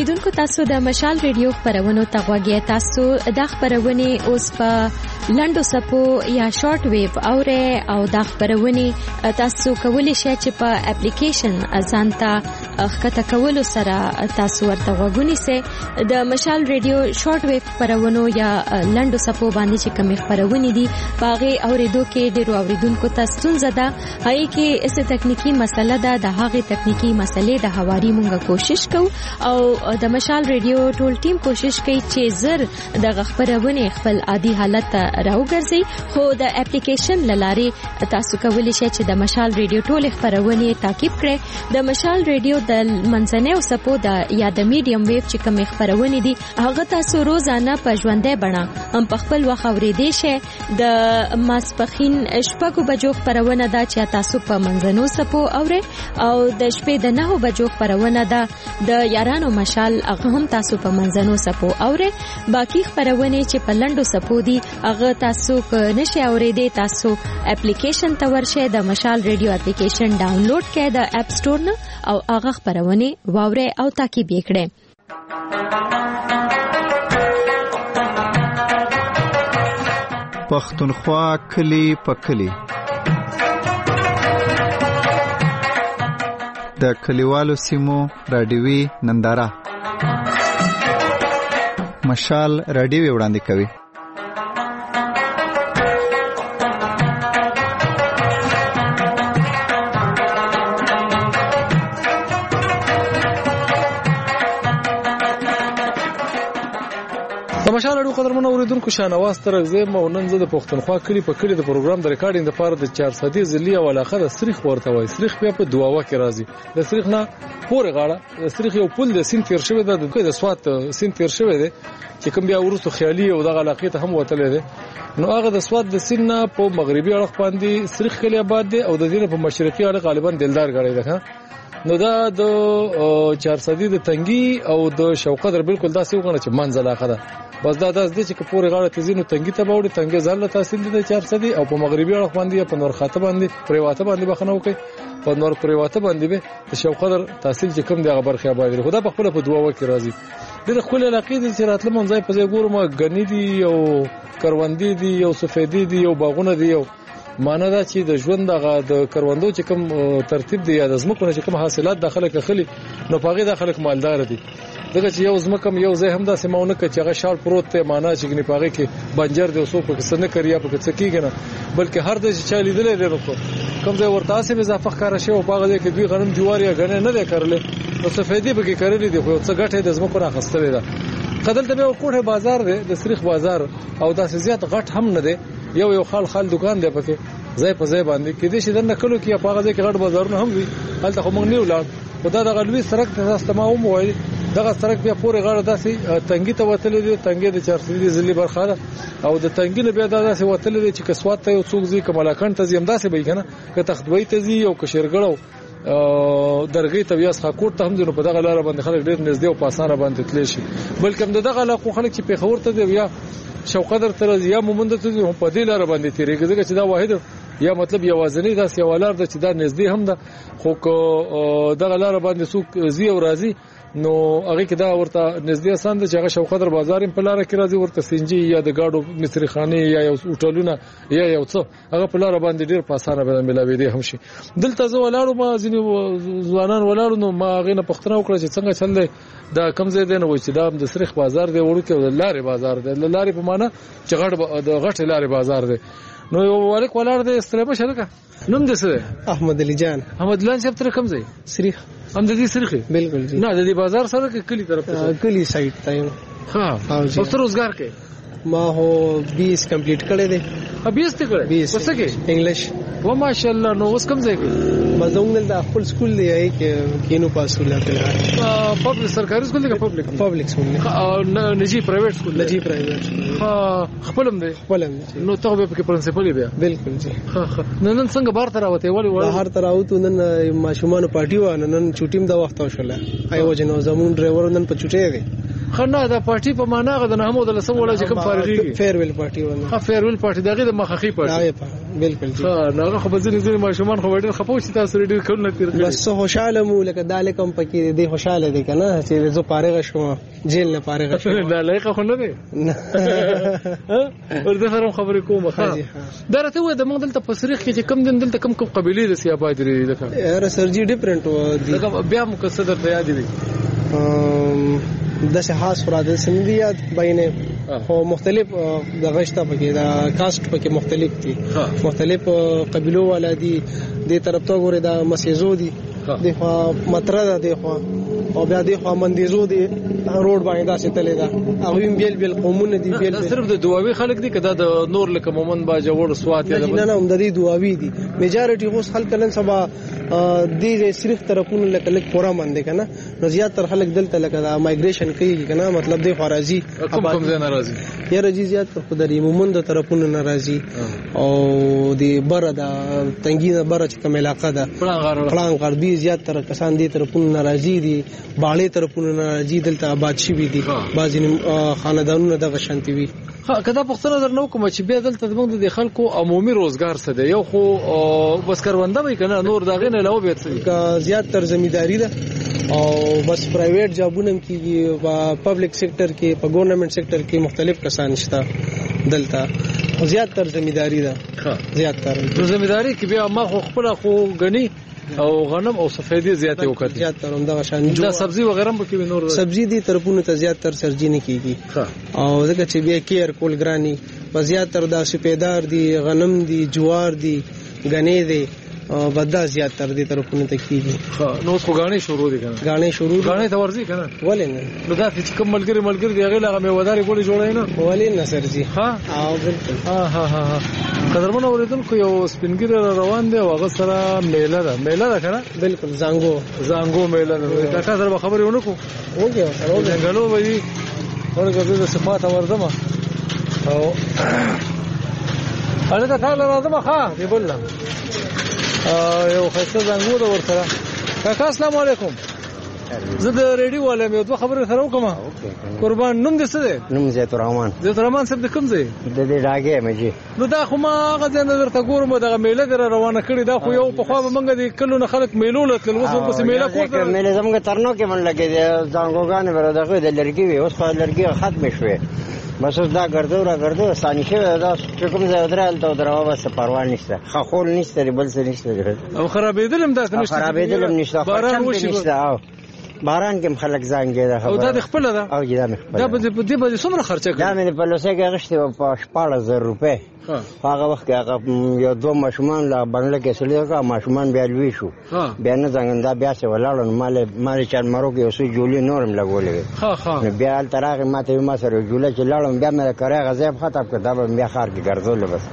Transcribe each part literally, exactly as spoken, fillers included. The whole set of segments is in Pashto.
اوریدونکو تاسو د مشال ریډیو خبرونو ته غوږی تاسو د خبرونه اوس په لندو سپو یا شارټ ویو اوره او د خبرونه تاسو کولی شئ چې په اپلیکیشن ازانتا خکته کولو سره تاسو ورته غوږونی سي د مشال ریډیو شارټ ویو خبرونو یا لندو سپو باندې چې کوم خبرونه دي باغې اوریدو کې ډیرو اوریدونکو تاسو زده هي کې اس تکنیکی مسله ده د هغه تکنیکی مسلې د حواري مونږه کوشش کوو او د مشال ریډیو ټول ټیم کوشش کوي چې زر د خبرونه خپل عادي حالت راوګرځي خو د اپلیکیشن لاره تاسو کولی شئ چې د مشال ریډیو ټول خبرونه تعقیب کړئ د مشال ریډیو د منځنۍ او سپو د یا د میډیم ویو چې کوم خبرونه دي هغه تاسو روزانه په ژوندۍ بڼه هم په خپل وخت اورېدئ شئ د ماسپخین شپږو بجو خبرونه ده چې تاسو په منځنو سپو اورئ او د شپې د نهو بجو خبرونه ده د یارانو مشال هغه هم تاسو په منځنو سپو اورئ باقی خبرونه چې په لندو سپو دي هغه تاسو که نشئ اوریدئ تاسو اپلیکیشن ته ورشئ د مشال ریډیو اپلیکیشن ډاونلوډ کړئ د اپ سٹور نه او هغه خبرونه واورئ او تعقیب یې کړئ. پښتونخوا کلی په کلی د کلیوالو سیمو رادیوي ننداره مشال رادیو وړاندې کوي. د مشال اړو قدرمنو اوریدونکو شانواز ترغزه مو نن زه د پښتونخوا کلی په کلی د پروګرام د ریکارډینګ لپاره د چار صدې ځلی او علاقه د سریخ ورته وای. سریخ بیا په دواوا کې راځي. د سریخ نه پورې غاړه د سریخ یو پل د سین تیر شوی د د سوات سین تیر شوی دی چې کوم بیا ورسو خیالي او د علاقې ته هم وتلې دی. نو هغه د سوات د سین نه په مغربي اړخ باندې سریخ کلی آباد دی او د دې په مشرقي اړخ غالبا دلدار غړي ده. نو دا د چار صدې د تنګي او د شوقدر بالکل داسې وګڼه چې منځ علاقه ده. بس دا داس دي چې پورې غاړه تزینو تنګي ته باوړي تنګي ځاله تحصیل دي د چار صدې او په مغربي اړخ باندې په نور خاطه باندې پریواته باندې بخنه وکي په نور پریواته باندې به د شوقدر تحصیل چې کوم دی خبر خیا باندې خدا په خپل په دوا وکي راځي. د خپل علاقې د چراتله منځای په ځای ګورم غنی دي او کروندې دي او سفیدې دي او باغونه دي او معنا دا چې د ژوند دغه د کروندو چې کوم ترتیب دی یا د زمکو چې کوم حاصلات داخله کخلي نو پاغي داخله مالدار دي. دغه چې یو زمکم یو ځای هم دا سیمونه کې چې هغه شال پروت ته معنا چې ګنې پاغي کې بنجر دی اوسو په څه نه کړیا په څه کېږي نه بلکې هر د چې چالي دی له کوم ځای ورته اسې اضافه ښکارا شی او پاغه کې دوی غنم جوار یا غنه نه دی کړل نو سفیدی به کې کړل دي خو څه غټه د زمکو راخستلې ده. قدل ته یو کوټه بازار دی د سریخ بازار او داسې زیات غټ هم نه دی یو یو خال خال دکان دی پکې ځای په ځای باندې کې دې چې د نکلو کې په هغه ځای کې غټ بازارونه هم وي هلته خو موږ نه ولاړ خدا د غلوي سرک ته تاسو ما هم وایي دغه سرک بیا پورې غاړه داسې تنګي ته وتلې دي تنګي د چار صدې ځلې برخه ده او د تنګي نه بیا داسې وتلې دي چې کسوات ته یو څوک ځي کملاکند ته زم داسې به کنه که تختوي ته ځي او کشرګړو درګي ته بیا سخاکوټ ته هم ځنه په دغه لار باندې خلک ډېر نږدې او په اسانه باندې تللی شي بلکې دغه علاقو خلک چې په خور ته دی یا شوقدر تر یا مومند ته هم په دې لار باندې تیریږي ځکه چې دا واحد یا مطلب یوازنی داس یو لار د چې دا نږدې هم ده خو دغه لار باندې څوک زی او راضي نو هغه کې دا ورته نږدې آسان ده چې هغه شوقدر بازار په لار کې راځي ورته سنجي یا د گاډو مصری خانه یا یو هوټلونه یا یو څه هغه په لار باندې ډیر په اسانه باندې ملاوي دي هم شي. دلته زه ولاړو ما ځینې ځوانان ولاړو نو ما هغه نه پښتنه وکړه چې څنګه چل دی دا کم ځای دی نو چې دا د سریخ بازار دی وړو کې د لارې بازار دی د لارې په معنا چې غټ د غټ لارې بازار دی. نو ولیک ولار د استلمه شرکه نوم دې څه احمد علي جان احمد لان صاحب تر کوم ځای سریخ هم د دې سریخ بالکل جی نه د دې بازار سره کې کلی طرف ته کلی سایت ته ها او تر روزګار کې ما هو बीस کمپلیټ کړی دی ا बीस ته کړی وسه کې انګلیش و ماشاءالله نو اوس کوم ځای کې مزونګل د خپل سکول دی کې کینو پاسوله کړه پبلک سرکاري سکول دی که پبلک پبلک سکول او نجی پرایویټ سکول نجی پرایویټ ها خپلم دی خپلم نو ته به کې پرنسپل بیا بالکل جی ها نن څنګه بار تر اوته ولی ولی هر تر اوته نن ماشومان پارټي و نن چوټیم د وخت وشله ایو جنو زمون ډرایور نن په چوټي دی خنه دا پارټي په معنا غو د نهمو د لسم ولا چې کوم فارغي فیرویل پارټي ولا ها فیرویل پارټي دغه د مخخي پارټي بالکل ها نه خو بزنی زنی ماشومان خو ډېر خپو چې تاسو ډېر کول نه تیر بس خوشاله مو لکه دالکم پکې دې خوشاله دي کنه چې زه فارغ شوم جیل نه فارغ شوم دا لایق خو نه دی ورته سره خبرې کوم ښه دا راته و د موږ دلته په سریخ کې چې کم دن دلته کم کم قبيله د سیابات لري دغه یاره سرجی ډیفرنٹ و دي بیا مو قصه ته یاد دي د خاص فراد سندیات بینه خو مختلف د غشته پکې دا کاست پکې مختلف دي مختلف قبيلو والا دي د طرف ته ګوره دا مسیزو دي د خو متره ده د خو او بیا د خو مندیزو دي روډ باندې دا ستلې ده او بیل بیل قومونه دي بیل صرف د دواوی خلک دي کدا د نور لکه مومن با جوړ سوات یا نه نه هم د دې دواوی دي میجارټي اوس خلک نن سبا د صرف طرفونه لکه لک پورا مند کنه نو زیات تر خلک دلته لکه دا مایګریشن کوي کنه مطلب د خارجي کوم کوم ځای ناراضي یا رجی زیات په درې مومن د طرفونه ناراضي او د بره د تنګینه بره چې کوم علاقه ده پلان غربي زیات تر کسان دي طرفونه ناراضي دي باړې طرفونه ناراضي دلته آباد شي دي بعضی خاندانونه د غشنتی وي ها کدا پښتنه در نو کوم چې بیا دلته موږ د خلکو عمومي روزګار څه دی یو خو بس کرونده وي کنه نور داغه نه علاوه به څه زیات تر زمینداری ده او بس پرایویټ جابونه کیږي او پبلک سېکټر کې په ګورنمنت سېکټر کې مختلف کسان شته دلته زیات تر زمینداری ده زیات تر زمینداری کې بیا ما خو خپل خو غني او غنم او سفیدی زیاتې وکړي زیات تر هم دا شان دا سبزی وغیرہ به کې نور سبزی دي طرفونه ته زیات تر سرجی نه کیږي او ځکه چې بیا کیر کول ګرانی زیات تر دا سپیدار دي غنم دي جوار دي غنې دي او بدا زیات تر دې طرفونه ته کیږي نو څو غاڼې شروع دي کنه غاڼې شروع غاڼې ته ورځي کنه ولې نه نو دا چې کوم ملګری ملګری دی هغه لغه مې وداري ګولې جوړای نه ولې نه سرجی ها او بالکل ها ها ها قدرمن اوریدونکو یو سپینګر روان دی او هغه سره میله ده میله ده کنه بالکل زنګو زنګو میله ده دا کا سره خبرې ونکو وګیا سره څنګهلو وایي ورګه د صفات اوردمه او انا ته تعالی راځم ښا دی بوله یو خسته زنګو ده ورسره کاکا السلام علیکم زه د ریډیو والم یو دوه خبرې سره وکم قربان نوم دې څه دی نوم زیات الرحمن زیات الرحمن صاحب د کوم ځای د دې راګه مې نو دا خو ما غزه نظر ته ګورم دغه میله در روانه کړی دا خو یو په خوا به منګه د کلو نه خلک میلو لتل وسو پس میله کوته میله زمګه ترنو کې من لګي ځانګوګان ورته د لړکی وي اوس خو لړکی ختم شوه بس دا ګرځو را ګرځو ثاني شه دا کوم ځای درال ته دروا بس پروا نشته خول نشته بل څه نشته او خرابېدل هم دا نشته خرابېدل هم نشته باران وشي او باران کې خلک زنګ ده او دا د خپل ده او دا مخ دا په دې په څومره خرچه کړ دا مې په لوسه کې غشته په شپږ زره روپے هغه وخت هغه یو دوه ماشومان لا بنگله کې سړي کا ماشومان بیا لوي شو بیا نه څنګه بیا څه ولاړ مال مال چار مرو کې اوسې جوړې نورم لګولې ها ها بیا ترغه ماته ما سره جوړه چې لاړم بیا مې کړه غزيب ختم کړ دا بیا خار کې ګرځول بس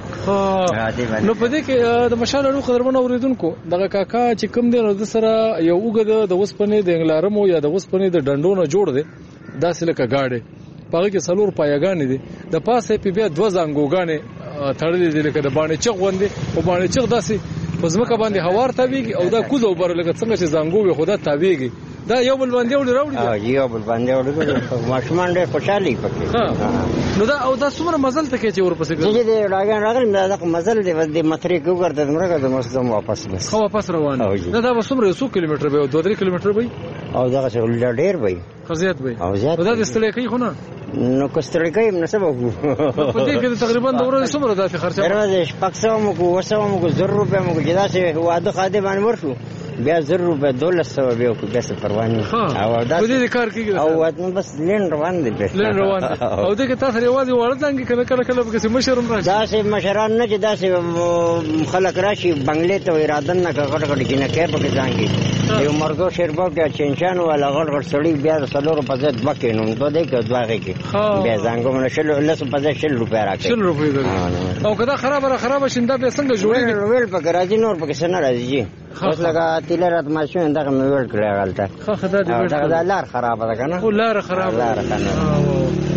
نو په دې کې د مشال لرو قدرمن اوریدونکو دغه کاکا چې کوم دی د سره یو وګد د وسپنې د انګلارمو یا د وسپنې د ډنډونو جوړ دی داسې لکه گاډي پاره کې سلور پایګانې دي د پاسه په بیا دوه زنګوګانې تړلې دي لکه د باندې چغ وندي او باندې چغ داسې پزماکه باندې هوار تاویږي او دا کوزو بر لکه څنګه چې زنګو به خدا تاویږي دا یو بل باندې وړي راوړي ها یو بل باندې وړي ماشومان ډېر خوشالي پکې نو دا او دا څومره مزل ته کې چې ورپسې ګرځي دې راغان راغلی دا مزل دې د مترې کو ګرځي مرګه د مسلم واپس بس خو واپس روان دا دا څومره څو کیلومتر به دوه درې کیلومتر به او دا څه ډېر وي خزيات به او زیات دا د ستړي کوي خو نه نو کوستړي کوي نو سبا کو په دې کې تقریبا د ورځې څومره داسې خرچه راځي پاکستان کو وسوم کو زر روپے مو جدا سه واده خاده باندې ورشو بیا زر روپے دولس سو بیا کو بس پروانه او دا دې کار کیږي او وته بس لین روان دي لین روان دي او دې کې تاسو ریوازي ورځانګي کنه کله کله به څه مشرم راځي دا سه مشران نه چې دا سه خلک راشي بنگلې ته اراده نه کړه کړه کې نه کې پکې ځانګي یو مرګو شیربو کې چنچان ولا غړ غړ سړی بیا سلور په ځد بکې نو دوه دې کې دوه کې بیا ځانګو من شل لس په ځد شل روپیا راکې شل روپیا او کدا خراب را خراب شیندا به څنګه جوړي ویل پکې راځي نور پکې څنګه راځي اوس لگا تیلرات ماشین دغه مې ویل کړی غلطه خو خدای دې دا لار خراب ده کنه لار خراب لار کنه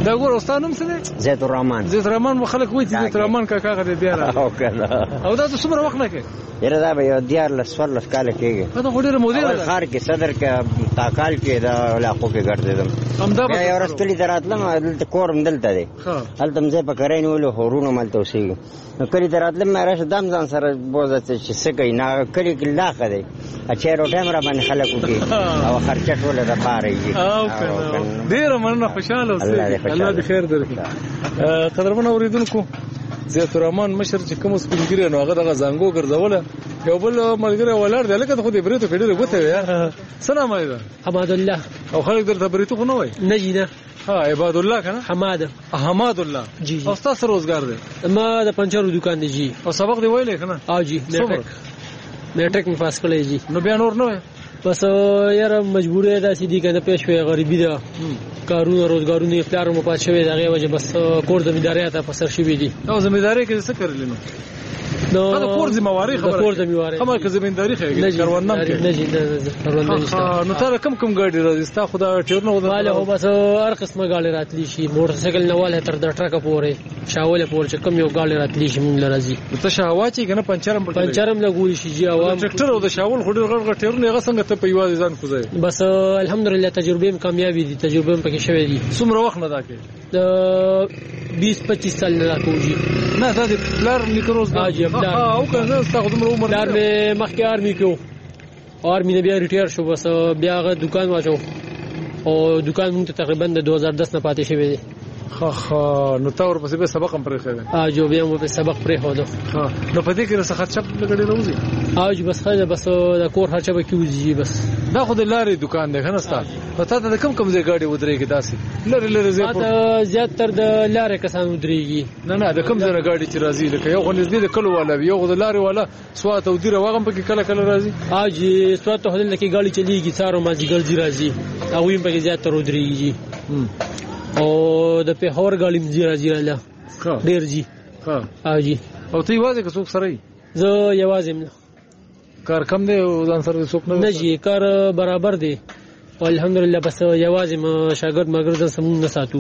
دا ګور استاد نوم څه دی؟ زید الرحمن. زید الرحمن مو خلک وایي چې زید الرحمن کاکا غته دی را. او کنه. او دا څومره وخت نه کوي؟ یره دا به یو دیار لسفر لس کال کېږي. دا خو ډېره موده ده. خار کې صدر کې تاکال کې دا علاقو کې ګرځیدم. همدا به یو ورځ کلی دراتلم دلته کورم دلته دی. هلته مزه په کرای نیولو هورونه ملته اوسېږي. نو کلی دراتلم مې راشه دم ځان سره بوزه چې څه کوي نه کلی کې لاخه دی. اچھا روټه مرا باندې خلک وکي او خرچه ټول د پاره یې. او کنه ډېر مننه خوشاله اوسئ. الله دې خیر درکړي. قدرمن اوریدونکو زید الرحمن مشر چې کوم سپینګری نو هغه دغه زنګو ګرځوله یو بل ملګری ولاړ دی لکه خو دې بریتو کډیره غوته یار. سلام علیکم. حماد الله. او خلک درته بریتو خو نه وای؟ نه جی نه. ها عباد الله کنه؟ حماد. حماد الله. جی جی. او تاسو روزګار دی؟ ما د پنچرو دکان دی جی. او سبق دی ویلې کنه؟ او جی میټریک. میټریک می پاس کړی جی. نو بیا نور نه وای؟ بس یاره مجبوری ده چې دی کنه پېښ وي غریبی ده. کارونه روزګارونه اختیار مو پات شوی دغه وجه بس کور زمینداری ته پسر شوی دي. او زمینداری کې څه کړل نو؟ نو دا کور زمینداری خبره. کور زمینداری. کومه کې زمینداری خېږي؟ کاروانم کې. نه جی نه کاروان نشته. نو تر کم کم ګاډي راځي ستا خدا ټیر نه ودا. مال هو بس هر قسمه ګاډي راتلی شي موټر سایکل نه واله تر د ټرک پورې شاوله پورې چې کم یو ګاډي راتلی شي مونږ راځي. ته شاوا چې کنه پنچرم پټ. پنچرم لګول شي جی عوام. ټریکټر او د شاول خډر غړ غړ ټیر نه هغه څنګه ته په یوازې ځان کوزای. بس الحمدلله تجربه هم کامیابی دي تجربه هم پکې شوې دي. څومره وخت نه دا کې؟ د بیس پچیس سال نه راکوږي. نه دا د پلار لیکروز دا جی او کنه ستاسو عمر عمر پلار مې مخکې آرمي کې و آرمي نه بیا ریټایر شو بس بیا هغه دکان واچو او دکان مونږ ته تقریبا د دوه هزار دس نه پاتې شوی دی. خا خا نو تا ور پسې به سبق هم پرې خېږي. ا جو بیا مو په سبق پرې هودو. ها نو پدې کې رسخت چپ لګړې راوځي. ا جو بس خاله بس د کور خرچه به کیږي بس. دا خو د لارې دکان دی کنه ستا. پتا ته کم کم ځای ګاډي ودرېږي داسې. لری لری ځای په زیات تر د لارې کسان ودرېږي. نه نه د کم ځای ګاډي چې راځي لکه یو غو نږدې د کلو والا یو د لارې والا سوات او دیره واغم پکې کله کله راځي. ا جی سوات هدل لکه ګاډي چلیږي څارو ما جی ګرځي راځي. او ویم پکې زیات تر ودرېږي. او د په هور غاړي مزي راځي الله ډیر جی. ها او جی. او ته یوازې که څوک سره یې؟ زه یوازې یم. کار کم دی او ځان سره څوک نه؟ نه جی کار برابر دی الحمدلله بس یوازې ما شاګرد مګر سمون نه ساتو.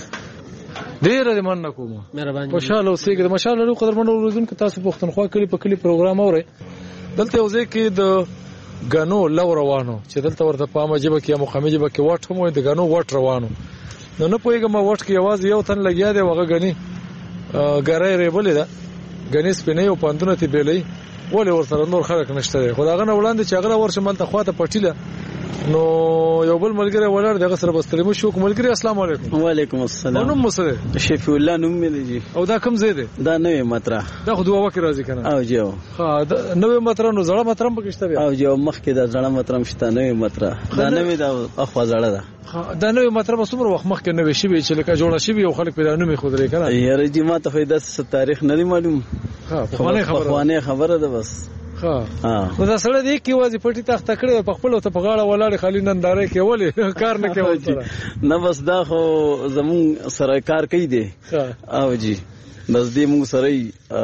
ډیر دې مننه کوم. مهرباني. خوشاله اوسئ. د مشال له قدر منو ورزون کې تاسو پښتونخوا کلی په کلی پروګرام اورئ. دلته اوسئ کې د غنو لو روانو چې دلته ورته پامه جبه کې مخامه جبه کې واټ هم د غنو واټ روانو. نو نه پوهېږم واټ کې یوازې یو تن لګیا دی هغه غني ګرای ریبلې ده غني سپینې او پاندونه تی بیلې ولې ورسره نور خلک نشته دی. خو دا غنه وړاندې چې هغه ورشه ملته خواته پټیله نو یو بل ملګری ولاړ دغه سره بستلمو شو. ملګری السلام علیکم. وعلیکم السلام. نو مسره شفیع الله نوم مې دی. او دا کوم ځای دی؟ دا نوې مطرح. دا خو دوه وکه راځي کنه. او جو ها نوې مطرح نو زړه مطرح پکې شته بیا. او جو مخکې دا زړه مطرح شته نوې مطرح. دا نوې دا اخوا زړه ده. دا نوې مطرح څومره وخت مخکې نوې شي چې لکه جوړه شي او خلک پیدا نومې خو درې کنه. یاره جی ما ته فائدہ تاریخ نه دی معلوم. ها خبره خبره خبره ده بس. ها نو دا سره دی کی وازی پټی تخت کړی په خپل ته په غاړه ولاړ خالی ننداره کې ولې کار نه کوي نه بس دا خو زمون سره کار کوي دی. او جی بس دې موږ سره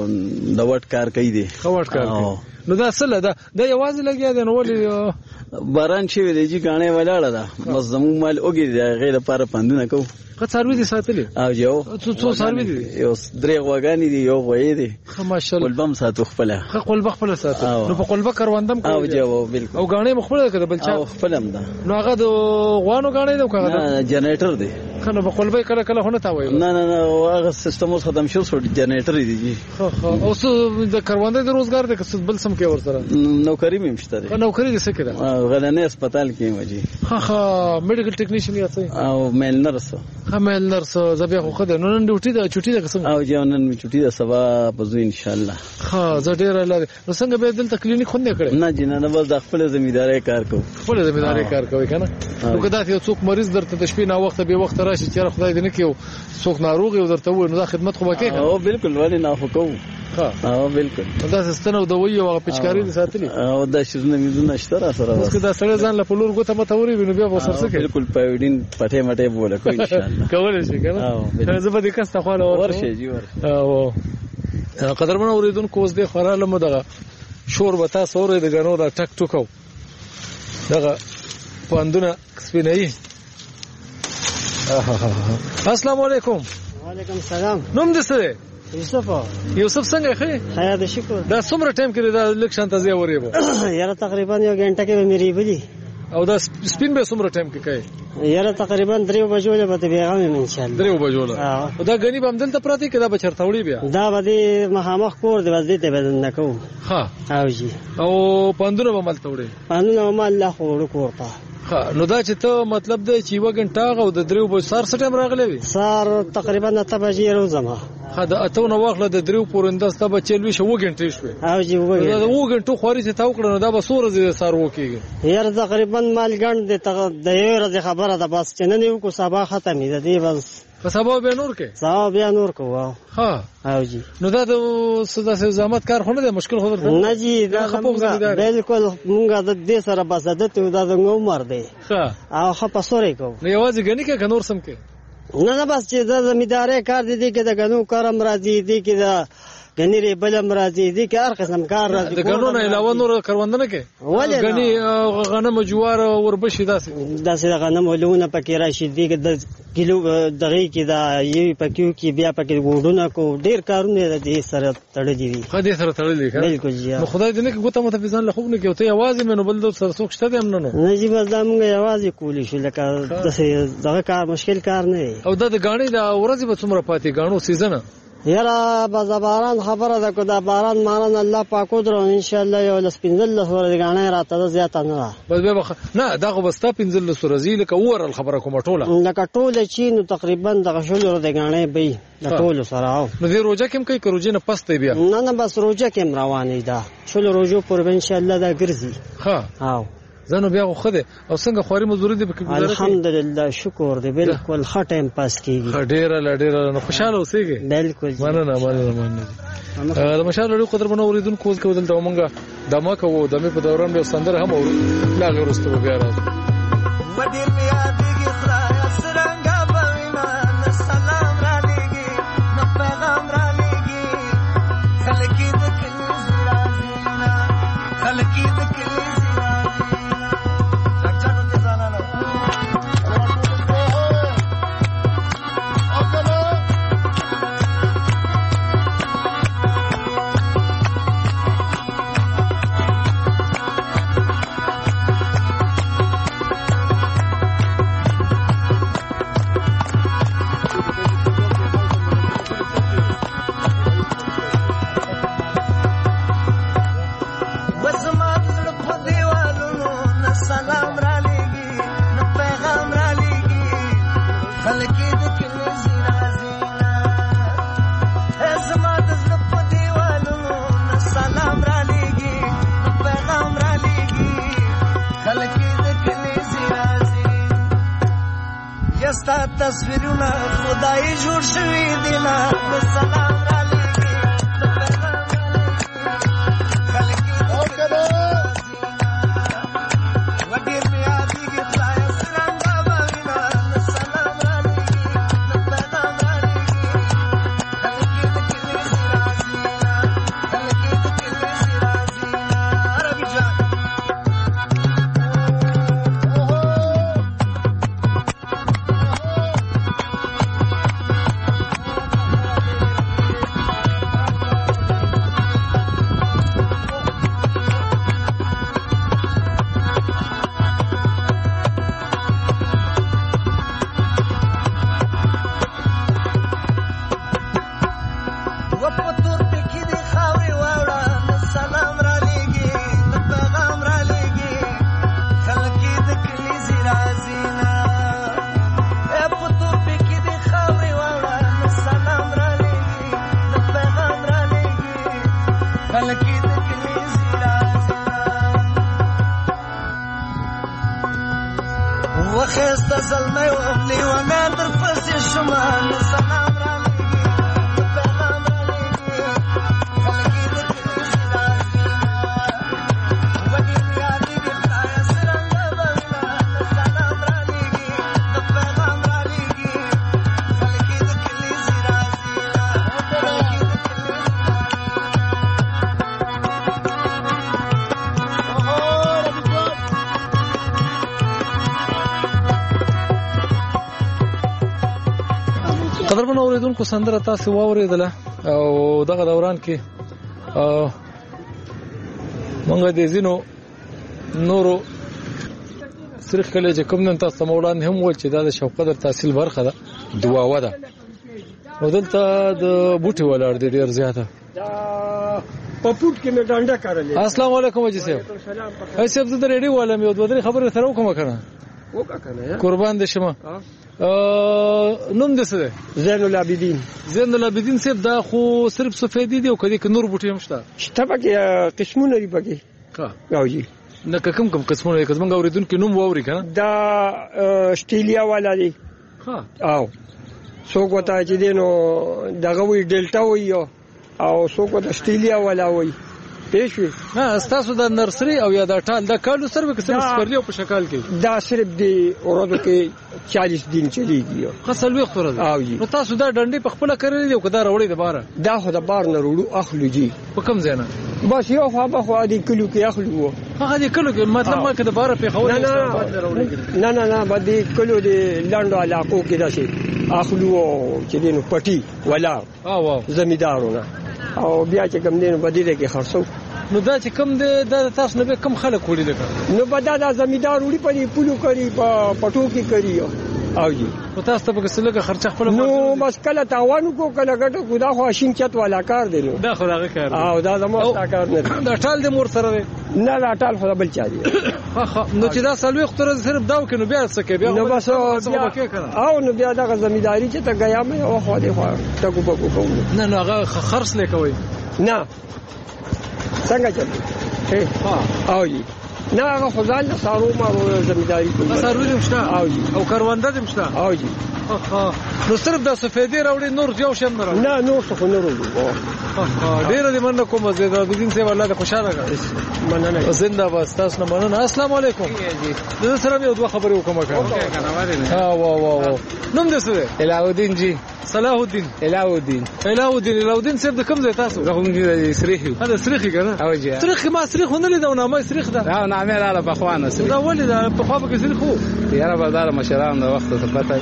د وټ کار کوي دی. وټ کار کوي. نو دا سره دا د یوازې لګیا دی نو ولې باران شي دی چې غاڼه ولاړه ده بس زمون مال اوګي دی غیر لپاره پاندونه کو. که څاروي دي ساتلې؟ او جو څو څاروي دي؟ یو درې غواګانې دي یو غوی دی. ماشاءالله. قلبم ساتو خپل. خه قلب خپل ساتو. نو په قلبه کروندم کوي. او جو بالکل. او غاڼې مخبره کړه بل چا. او خپلم ده. نو هغه د غوانو غاڼې ده کغه ده. جنریټر دی. کنه په قلبه کله کله هونه تا وایي. نه نه نه هغه سیستم اوس ختم شو سو جنریټر دی جی. خه خه اوس د کرونده د روزګار د کس بل سم کې ور سره. نوکری مې مشته ده. نوکری دې څه کړه؟ غلنې هسپتال کې مجي. خه خه میډیکل ټیکنیشن یا څه؟ او میل نرس. خمل نرس زبیا خو خدای نو نن ډیوټي ده چټي ده څنګه؟ او جانن می چټي ده سبا پزو ان شاء الله. ها زه ډیر لاره نو څنګه به دلته کلینیک خو نه کړې؟ نه جنا نه بس د خپل ځمیداري کار کو. خپل ځمیداري کار کوي کنه. نو کدا ته څوک مریض درته د شپې نه وخت به وخت راشي چې خدای دې نه کیو څوک ناروغ یو درته و نو دا خدمت خو وکړي. او بالکل ولی نه خو کو. ها او بالکل. دا ستنه د وی او پچکاری دي ساتلی. او دا شزنه میزونه شته را سره. اوس کدا سره ځان له پلور ګوته متوري ویني بیا وسر څه کوي. بالکل پایډین پټه مټه بوله کوي ان شاء الله. کول شي کنه. زه به د کس ته خاله ورشه جی ورشه. او قدرمن اوریدونکو اوس د خراله مو دغه شور وتا سورې د غنو دا ټک ټکو دغه پاندونه سپینای السلام علیکم. وعلیکم السلام. نوم دې څه دی؟ یوسف. یوسف څنګه ښه؟ خیر دې شکر. دا څومره ټایم کې دا لک شانته زی اورې به؟ یاره تقریبا یو غنټه کې به مې ریبلی. او دا سپین به څومره ټایم کې کوي؟ یاره تقریبا درې بجو له به بیغام ان شاء الله. درې بجو له. دا غنی به همدلته پراتی کې دا به چرته وړي بیا. دا به دې مخامخ کور دی بس دې ته بدل نه کوم. ها. او جی. او پاندونه به ملته وړي. پاندونه ما الله خو کور ته. ها نو دا چې ته مطلب دی چې یو غنټه او د درې بجو سار څه ټایم راغلی وي؟ سار تقریبا اته بجې روزما. ها دا اته نو واخله د درې پورنده ستا به چلوي شو غنټې شوې. او جی وګورئ. دا و غنټو خوري چې تا وکړه نو دا به سور زی سار وکیږي. یاره تقریبا مال ګڼ دې ته د یو ورځې خبره ده بس چې نن یو کو سبا ختمې ده دی بس. په سبا به نور کې؟ سبا بیا نور کوو. ها. او جی. نو دا د سزا زحمت کار خو نه دی مشکل خو درته. نه جی دا بالکل مونږه د دې سره بس عادت یو دا د عمر دی. ها. او خپه سورې کو. نو یوازې غنی کې کنور سم کې. نه نه بس چې د زمینداري کار دي دي کې د غنو کارم راځي دي کې د غنی بلم راځي دي کې هر قسم کار راځي. د غنو نه علاوه نور کاروندنه کې ولې غنی غنم جوار وربشي داسې داسې غنم ولونه پکې راشي دي کې د کیلو دغه کې دا یوه پکې کې بیا پکې ګوډونه کو ډیر کارونه دي سره تړلې دي. خدای سره تړلې ښه. بالکل جی. نو خدای دې نه کې ګوته متفزان له خوب نه کې ته आवाज مې نو بل سره څوک شته دې نه نو. نه جی بس دا موږ आवाज کولی شو لکه داسې دغه کار مشکل کار نه. او دا د غاڼې د ورځې به څومره پاتې غاڼو سیزن؟ یاره باز باران خبره ده کو دا باران ماران الله پاکو درو ان شاء الله یو لس پنځل سورې غاڼې راته زیاته نه. بس به نه دا خو بستا پنځل سورې زی لکه اور خبره کومه ټوله لکه ټوله چې نو تقریبا د غشول د غاڼې به د ټوله سره. نو دې روزه کوم کوي روزه نه پسته بیا؟ نه نه بس روزه کوم روانې ده شول روزو پر ان شاء الله دا ګرځي. ها. او زنو بیا خو ده او څنګه خوري مزدوري دي پکې ګزاره؟ الحمدلله شکر دی بالکل ښه ټایم پاس کیږي. ډېر لا ډېر نو خوشاله اوسېږي. بالکل مننه مننه مننه. دا مشال لري قدر بنو اوریدون کوز کو دلته مونږه دمه کوو دمه په دوران به سندره هم اورو لا غیر واستو بیا راځو. ودې بیا دیږي خدای سرنګا بوینا سلام را لګي نو پیغام را لګي خلکی د کلی زرازینا خلکی د کلی تصویرونه خدای جوړ شوی دی لا سلام را لګي خلک وډیر بیا دیږي خدای سرنګا باندې سلام را لګي پیغام را لګي خلک د کلی سرازینا خلک د کلی سرازینا عربي جان. وخسته زلمه و لیوانه در پسې شما سلام را لګي پیغام را لګي خلک دې سرازینا وګي بیا دې خدای سرنګا باندې سلام را لګي پیغام را لګي خلک دې کلی سرازینا خلک دې کلی اوریدونکو سندره تاسو واوریدله او دغه دوران کې مونږ د زینو نورو سرخ کله چې کوم نن تاسو مولانا هم ول چې دا د شوقدر تحصیل برخه ده دواوه ده نو دلته د بوټي ولاړ دي ډیر زیاته په پټ کې مې ډانډه کارلې. السلام علیکم اجي صاحب. اي صاحب زه د ریډیو والم یو دوه درې خبره سره وکم کنه وکا کنه قربان دې شمه نوم دې څه ده؟ زین العابدین. زین العابدین صاحب دا خو صرف سفیدی دی او کدي ک نور بوټي هم شته شته پکې قسمونه لري پکې ها راوځي نه کوم کوم قسمونه لري کوم اوریدونکو نوم ووري کنه دا استرالیا والا دی ها او څوک وتا چې دینو دغه وی ډیلټا وی او څوک وتا استرالیا والا وی پېښوي نه تاسو د نرسري او یا د ټال د کالو سره به کسر سپرلی په شکل کې دا صرف دی ورته کې چالیس دن چلیږي خاصل وخت ورته او نو تاسو دا ډنډې په خپل کړی دی او کدا راوړی د بار دا خو د بار نه وروړو اخلو جی په کوم ځای نه بس یو خو به خو دې کلو کې اخلو هغه دې کلو کې مطلب ما کده بار په خو نه نه نه باندې کلو دې لاندو علاقو کې داسي اخلو چې دینو پټي ولا او زمیدارونه او بیا چې کوم دینو بدیله کې خرڅو نو دا چې کوم د تاسو نه کم خلک وړي لکه نو بدا دا زمیدار وړي په پولو کوي په پټو کې کوي او جی نو تاسو ته به څه خرچه خپل نو بس کله تاوانو کو کله ګټو خدا خو شین چت والا کار دی نو دا خدای کار او دا زموږ کار نه دا ټال د مور سره نه دا ټال خو بل چا دی نو چې دا سلوي خطر صرف داو کنو بیا څه کوي بیا نو بس او نو بیا دا زمیداری چې ته غیا مې او خو دې خو ټکو بکو کوم نه نو هغه خرڅ لیکوي نه څنګه چل ها او جی نه هغه خدای له سارو مارو زمیداری کوي سارو دې مشته او جی او کاروانده دې مشته او جی نو صرف د سفیدی راوړي نور یو شم نه نه نور څه نه وروړو ډیر دې مننه کوم زه د دین سه والله خوشاله غواړم مننه زنده باد تاسو نه مننه السلام علیکم د سره یو دوه خبرې وکم کنه ها وا وا وا نوم دې څه دی؟ علاؤالدین جی صلاح الدین علاؤالدین علاؤالدین علاؤالدین صاحب د کوم ځای تاسو؟ زه هم دې سریخي دا سریخي کنه او جی سریخي ما سریخ نه لیدو نه ما سریخ ده دا نه مې لاله په خوانه سریخ دا ولې دا په خوا کې سریخ وو یاره بازار مشران د وخت ته پته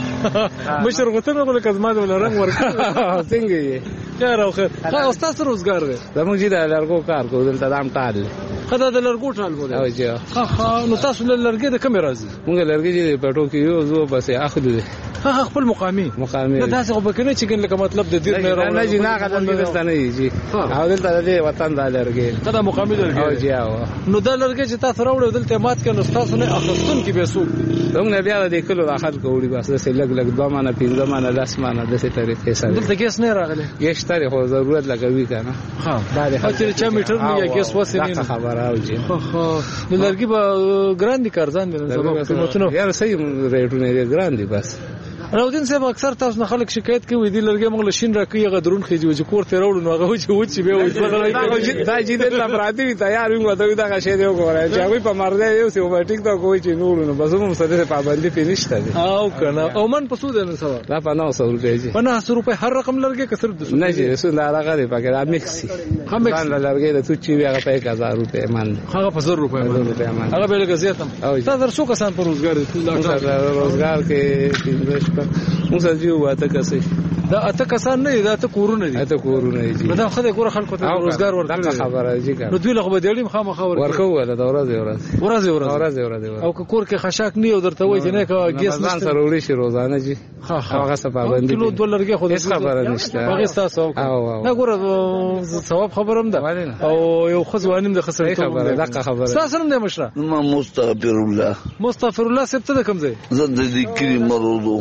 مشر غوته مې کزما د رنگ ورکړ څنګه یې خیر او خیر خا استاد روزګار دی زموږ دې د لارګو کار کوو دلته دام ټال خدای د لارګو ټال بوله او جی ها ها نو تاسو له لارګي د کوم راځي موږ لارګي دې پټو کې یو زو بس اخلو دې ها خپل مقامي مقامي دا تاسو په کنه چې ګنه مطلب د دې نه راو نه جی نه غدل دې نه جی او دلته دې وطن د لارګي دا مقامي لارګي او جی او نو د لارګي چې تاسو راوړل دلته مات کړي تاسو نه اخستون کې به سو موږ نه بیا دې کلو اخر کوړي بس د لګ لګ دوه مانه پینځه مانه لاس مانه د څه طریقې سره دلته کیس نه راغله یې شته خو ضرورت لګوي کنه ها دا دې چې میټر نه یا کیس وسه نه خبره او جی ها نو لارګي به ګراندي کارزان دي نو قیمتونه یار صحیح ریټونه دي ګراندي بس راودین صاحب اکثر تاسو نه خلک شکایت کوي دی لرګي موږ لشین راکې هغه درون خېږي چې کور ته راوړو نو هغه چې و چې به وځي دا چې د لپاره وي تیار وي دا دا غشې دی وګورئ چې هغه په مرده یو سی اوټیک دا کوی چې نور نو بس موږ سره پابندي پینشته دي او کنه او من په سود نه سوا دا په نو سو روپے جی په نو سو روپے هر رقم لرګي کسر د نه جی رسول الله غری پکې دا میکسي هم لرګي د تو چې هغه په یک هزار روپے مان هغه په زر روپے مان هغه به لګ زیاتم تا در څو کسان پر روزګار روزګار کې پینځه موږ سجیو واته کسي دا اته کسان نه دا ته کورونه دي اته کورونه دي دا خدای ګوره خلکو ته روزګار ورکړي خبره جی نو دوی له بدیړم خامخ ورکو ولا دا ورځ ورځ ورځ ورځ ورځ او کور کې خشاک نه یو درته وای چې نه کا ګیس نه سره وړي شي روزانه جی ها هغه څه پابندي کیلو دولرګه خو هیڅ خبره نشته هغه تاسو نه ګوره ثواب خبرم ده او یو خزوانیم د خسرې خبره دغه خبره تاسو هم د مشره ما مستغفر الله مستغفر الله سپته کوم ځای زه د ذکر مرودو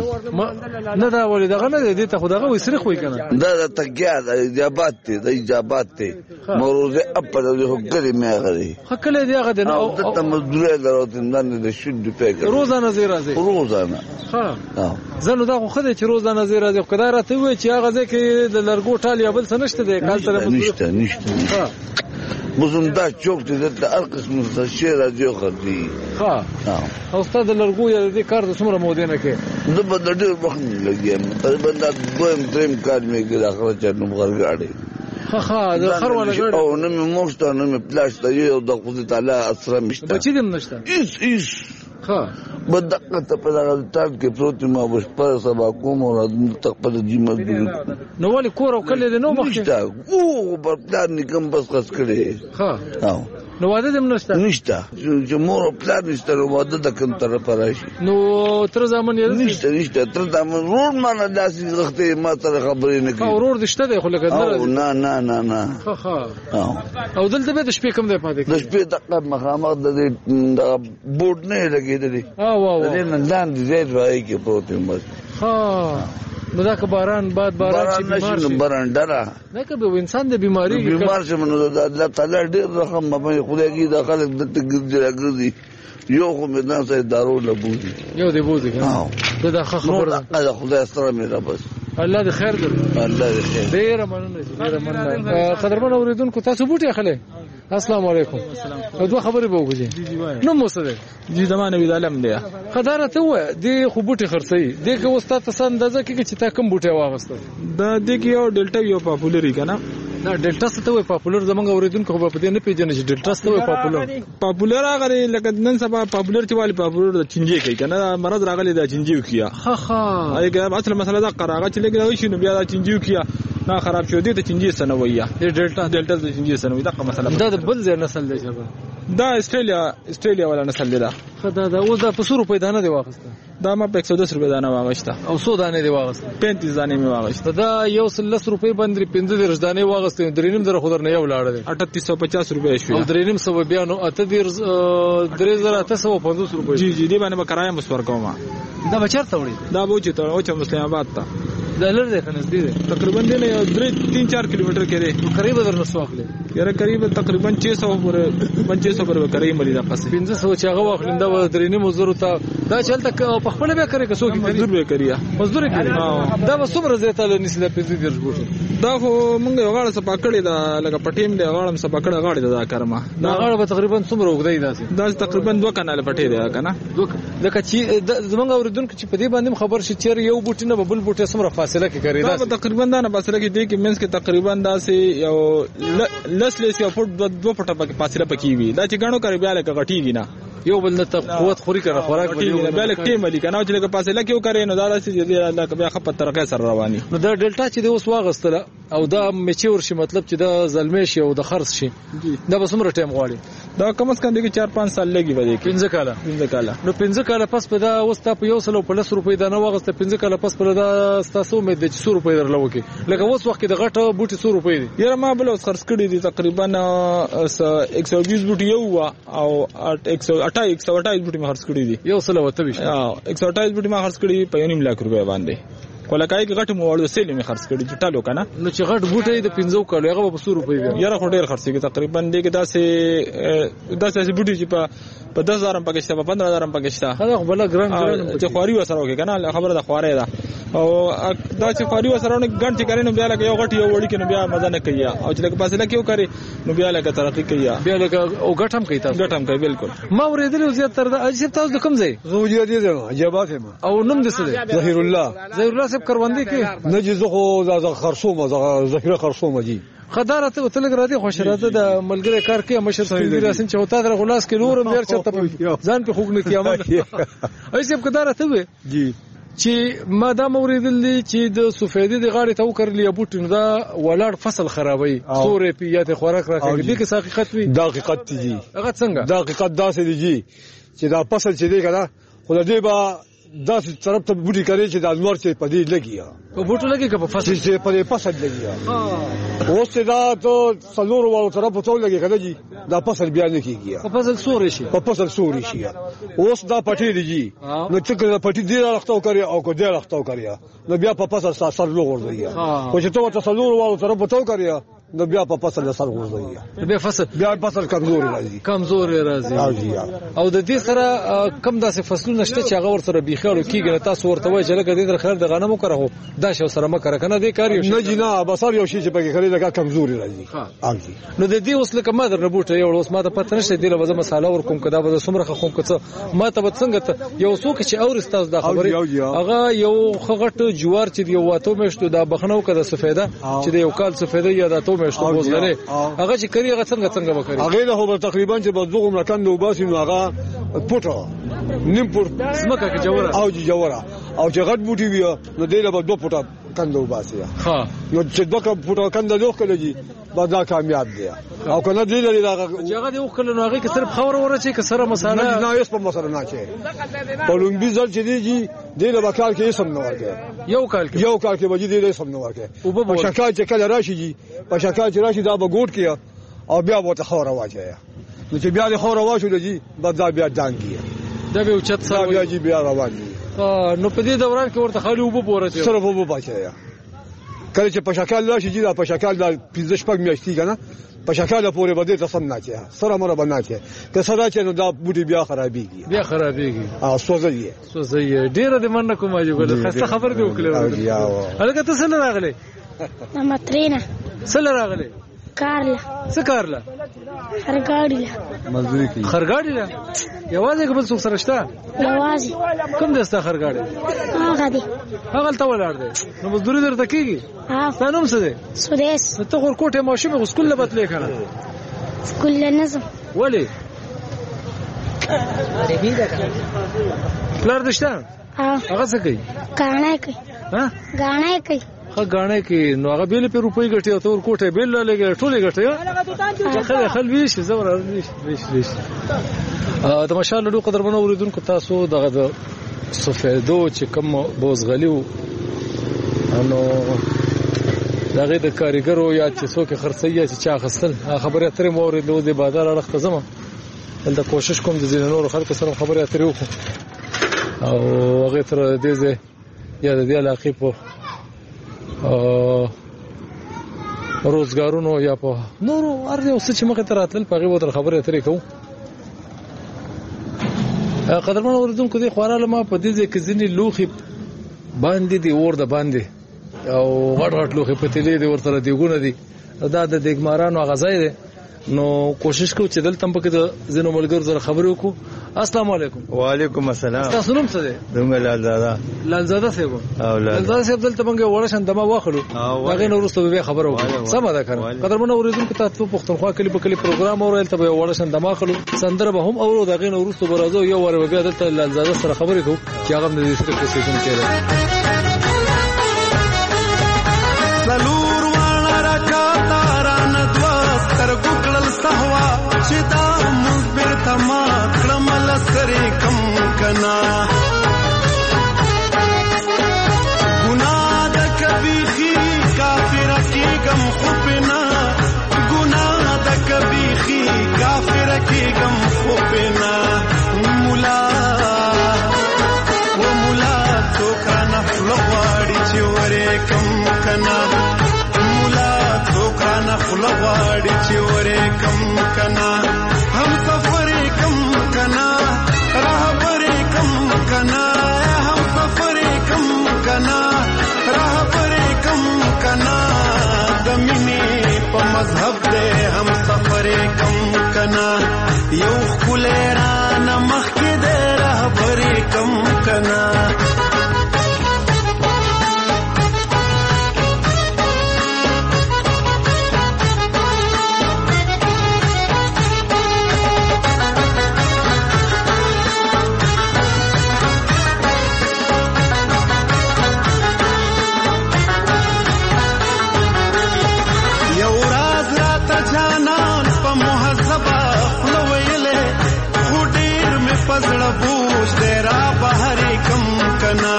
نه دا ولې دغه نه دي ته خدای وي سرخ وي کنه دا د تګیا د اجابات ته د اجابات ته مروزه اپر د هګری مې غري خکله دی هغه د نو د تمدوري دروته نن د شود فکر روزانه زی راځي روزانه ها زنه دا خو خدای چې روزانه زی راځي خدای راته وي چې هغه ځکه د لرګو ټال یا بل څه نشته دی کال سره نشته نشته ها مزوندا چوک ته د هر قسم مستشیر راځي خو دی ها او استاد لرګو یا د کار د څومره مو دینه کې د بل ډېر وخت لګیم تقریبا دویم دریم کال مې ګل اخر چې نو غرغاړي ها ها د خر ولا ګړ او نو مې موښته نو مې پلاش ته یو د قدرت تعالی اسره مشته بچی دم نشته ایس ایس ها بدقه ته په دغه ټال کې پروت ما بش پر سبا کوم او تقبل دي مزدوري نو ولې کور او کله دې نو مخته او په پلان نکم بس خاص کړي ها او نو واده دې نشته نشته چې مور پلان نشته نو واده د کوم طرف راشي نو تر ځامن یې نشته نشته تر ځامن ورور ما نه داسې وخت ما ته خبرې نه کوي ورور دې شته دی خو لکه او نه نه نه نه ها ها او دلته به د شپې کوم دی پاتې د شپې د مخامخ د بورډ نه لګېدلی اه واه دې نن ځان دې زید وای کې پروت یم بس ها نو دا که باران باد باران چې بیمار شي باران ډرا نه که به انسان د بیماری بیمار شي نو د الله تعالی ډېر رحم مې خدای کې د خلک د تګ راګرځي یو خو مې نه سي دارو لبوزي یو دې بوزي ها دا خبره ده خدای ستر مې را بس الله دې خیر درکړي الله دې خیر ډېر مننه ډېر مننه قدرمن اوریدونکو تاسو بوټي اخلي السلام علیکم دوه خبرې به وکړي نو موسه ده دې زمانه وی عالم دی خداره ته و دې خو بوټي خرڅي دې که وستا ته اندازه کې چې تا کوم بوټي واغسته دا دې کې یو ډیلټا یو پاپولری کنه دا ډیلټا څه ته وای پاپولر زمونږ اوریدونکو په دې نه پیژنې چې ډیلټا څه وای پاپولر پاپولر هغه لکه نن سبا پاپولر چې والی پاپولر د چنجي کوي کنه مرض راغلی دا چنجي کیا ها ها ایګه اصل مسله دا قراغه چې لګي شي نو بیا دا چنجي کیا نه خراب شو دي ته چنجي سنويه دې ډیلټا ډیلټا د چنجي سنوي دا مسله دا د بل ځای نسل دی چې دا استرالیا استرالیا ولا نسل دی دا خدای دا اوس دا په څو روپۍ دانه دی واغسته دا ما په یک سو دس روپۍ دانه واغسته او څو دانه دی واغسته پینتیس دانه می واغسته دا یو سلس روپۍ باندې پنځه درش دانه واغسته درینم در خو در نه یو لاړ دی اٹھتیس سو پچاس روپۍ شو او درینم سو بیا نو اته دیر درې زره اته سو پنځوس روپۍ جی جی دی باندې کرایه مسور کوم دا بچرته وړي دا بوچ ته او چې مسلمان آباد ته دا لر دی کنه دی تقریبا دی نه درې تین چار کیلومتر کې دی قریب در نسو اخلي یاره قریب تقریبا چھ سو پر پنځه سو پر کرایه ملي دا پس پنځه سو چې هغه واخلنده و درینه مزور ته دا چلته په خپل به کوي کسو کې مزدور به کوي مزدور کوي دا به څومره زیاته لنیسي د پنځه درش بوټو دا خو مونږ یو غاړه سپا کړی دا لکه پټیم دی غاړم سپا کړه غاړه دا کارما دا غاړه به تقریبا څومره وګدای داسې دا تقریبا دوه کناله پټی دی کنه لکه چې زمونږ اوریدونکو چې په دې باندې خبر شي چې یو بوټی نه بل بوټی سمره فاصله کې کوي دا تقریبا دا نه فاصله کې دی کې منځ کې تقریبا دا سي یو لس لس یو فوټ دوه فوټه پکې فاصله پکې وي دا چې غاڼو کوي بیا لکه غټیږي نه یو بل نه قوت خوري کنه خوراک غټیږي بیا لکه ټیم علی کنه چې لکه فاصله کې وکړي نو دا سي الله کبه خپل طریقې سره رواني نو دا ډیلټا چې د اوس واغستله او دا میچور شي مطلب چې دا زلمی شي او د خرڅ شي دا به څومره ټیم غواړي دا کم از کم د چار پنځه سال لګي وځي پنځه کاله پنځه کاله نو پنځه کاله پس په دا اوس تا په یو سل په لس روپۍ دا نه واغسته پنځه کاله پس په دا ستاسو امید د څو روپۍ درلو کې لکه اوس وخت کې د غټه بوټي څو روپۍ دي یاره ما بل اوس خرڅ کړی دي تقریبا یک سو بیس بوټي یو او یک سو اٹھائیس بوټي ما خرڅ کړی دي یو سل وته وي اه یک سو اٹھائیس بوټي ما خرڅ کړی په یو نیم لک روپۍ باندې کولکای کې غټ موړو سیل می خرڅ کړی ټالو کنه نو چې غټ بوټي د پنځو کالو هغه په څو روپۍ دی یاره خو ډیر خرڅ کیږي تقریبا دې کې داسې داسې بوټي چې په په دس هزار هم پکې شته په پندرہ هزار هم پکې شته هغه خو بل ګران ګران چې خواري وسره وکي کنه خبره د خواري ده او دا چې خواري وسره نه ګڼ چې کړي نو بیا لکه یو غټ یو وړي کې نو بیا مزه نه کوي او چې لکه فاصله کې وکړي نو بیا لکه ترقی کوي بیا لکه او غټ هم کوي تاسو غټ هم کوي بالکل ما ورېدل زیات تر دا اجازه تاسو د کوم ځای زوجي دي زما عجبات ما او نوم د څه دی ظهیر الله ظهیر الله صاحب کروندې کې نجز خو دا خرصومه ظهیر خرصومه دي خداره ته تلګ را دي خوشراته د ملګری کار کې مشر سپیډ راسن چې وتا در غلاس کې نورم ډیر چرته ځان په خوګ نه کیامه ایسه کداره ته وي جی چې ما دا موریدل دي چې د سفیدی د غاړې ته وکړلې بوټین دا ولاړ فصل خرابوي سورې پیات خوراک راکړي دي کې حقیقت وي دا حقیقت دي هغه څنګه دا حقیقت داسې دي چې دا فصل چې دی کنه خو دې با داسې طرف ته بوټي کوي چې د ازمر چې پدې لګي په بوټو لګي که په فصل چې پدې فصل لګي اوس دا ته څلور والو طرف ته لګي کنه جی دا فصل بیا نه کیږي په فصل سوري شي په فصل سوري شي اوس دا پټي دي نو چې کله پټي دی راختو کوي او کو دی راختو کوي نو بیا په فصل سر لوغورځي او چې ته څلور والو طرف ته کوي نو بیا په فصل سر ورځي بیا فصل بیا فصل کمزور راځي کمزور راځي او د دې سره کم داسې فصلونه شته چې هغه ور سره بيخاړو کیږي تاسو ورته وایي چې لکه دې در خیر د غنمو کړو دا شو سره مکر کنه دې کار یو نه جنا بسار یو شی چې پکې خلې لکه کمزور راځي ها نو د دې اوس لکه ما در نه بوټه یو اوس ما ته پته نشته دی له وزه مساله ور کوم کدا به سمره خو کوم ما ته څنګه یو څوک چې اور استاد دا خبره هغه یو خغټ جوار چې یو واتو مشتو دا بخنو کده سفیده چې د یو کال سفیده یا د تو مشتو بوزله هغه چې کری هغه څنګه څنګه وکړي هغه له هو تقریبا چې په دغه مکان نو باسي نو هغه پټو نیم فوټ زمکه کې جوړه او جوړه او چې غټ بوټي وي نو دې له دوه فوټه کنده وباسي ها نو چې دوه فوټه کنده لوخ کړي جی دا کامیاب دی او کنه دې لري دا چې هغه دې وکړل نو هغه کې صرف خور ورچې کې سره مساله نه یې په مساله نه چي په لومبي ځل چې دی جی دې له وکال کې سم نه ورګي یو کال کې یو کال کې وجې دې سم نه ورګي په شکایت چې کله راشي جی په شکایت چې راشي دا به ګوټ کیا او بیا به ته خور واچي نو چې بیا دې خور واچو جی دا بیا دانګي دا به اوچت سره بیا جی بیا روان دي نو په دې دوران کې ورته خالي وبو پورته سره وبو پاتې کله چې په شکل راشي چې دا په شکل د پنځه شپږ میاشتې کنه په شکل پورې بده ته سم نه چي سره مر باندې چي که سره چې نو دا بوټي بیا خرابيږي بیا خرابيږي او سوځي سوځي ډېر د مننه کوم یو ګل خسته خبر دی وکړه هغه ته څه راغله ماترینا څه راغله کارلا څه کارلا خرګاړي مزدوري کوي خرګاړي لا یوازې کوم څوک سره شته یوازې کوم دسته خرګاړي هغه دی هغه ته ولاړ دی نو مزدوري درته کیږي ها فنوم څه دی سودیس ته خور کوټه ماشومه سکول له بتلې کنه سکول نظم ولی پلار دشته هغه څه کوي غاڼه کوي ها غاڼه کوي خا غاڼه کې نو هغه بیل په روپۍ ګټي او تور کوټه بیل لګي ټوله ګټي خل خل ویش زور ویش ویش ویش ا د ماشاء الله قدر منو اوریدونکو تاسو دغه د سفیدو چې کوم بوزغلیو نو دغه د کاریګرو یا چې څوک خرڅي چې چا خصل خبره اترې مورید له د بازار اړخ زما د کوشش کوم د زین نور خلکو سره خبره اترې وکړو او هغه تر دې زه یا د دې علاقې په روزګارونو یا په نورو ارزه اوس چې مخه تر اتل په غیبه تر خبره اترې کوم قدرمن اوریدونکو دي خوراله ما په دې ځکه ځینی لوخي باندې دی ور د باندې او غټ غټ لوخي په تلې دی ورته دیګونه دي دا د دیګمارانو غزای دي نو کوشش کوو چې دلته په کې د زینو ملګرو سره خبرې وکړو السلام علیکم وعلیکم السلام تاسو نوم څه دی دومره لالزاده لالزاده څه او لالزاده څه دلته موږ ورشن دما واخلو هغه نو ورسته به خبرو سم ده کنه قدرمن اوریدونکو تاسو پښتونخوا کلی په کلی پروګرام اورل ته به ورشن دما واخلو سندره به هم اورو دغه نو ورسته برازو یو ور به دلته لالزاده سره خبرې کوو چې هغه د دې سره کوشش کوي لور وانا راکاتا ران دواس تر ګوګل سهوا چې دا مصبر تما کړمل سره کم کنا ګناه د کبي خي کافر کی غم خوبنا ګناه د کبي خي کافر کی غم خوبنا مولا و مولا تو کانا فلواړي چې ورې کم کنا مولا تو کانا فلواړي چې ورې کم کنا هم سفر کم کنا رهبر کم کنا هم سفر کم کنا رهبر کم کنا دمینه په مذهب دې هم سفر کم کنا یو خلران مخ کې دې رهبر کم کنا پزړه بوج دې را بهر کم کنا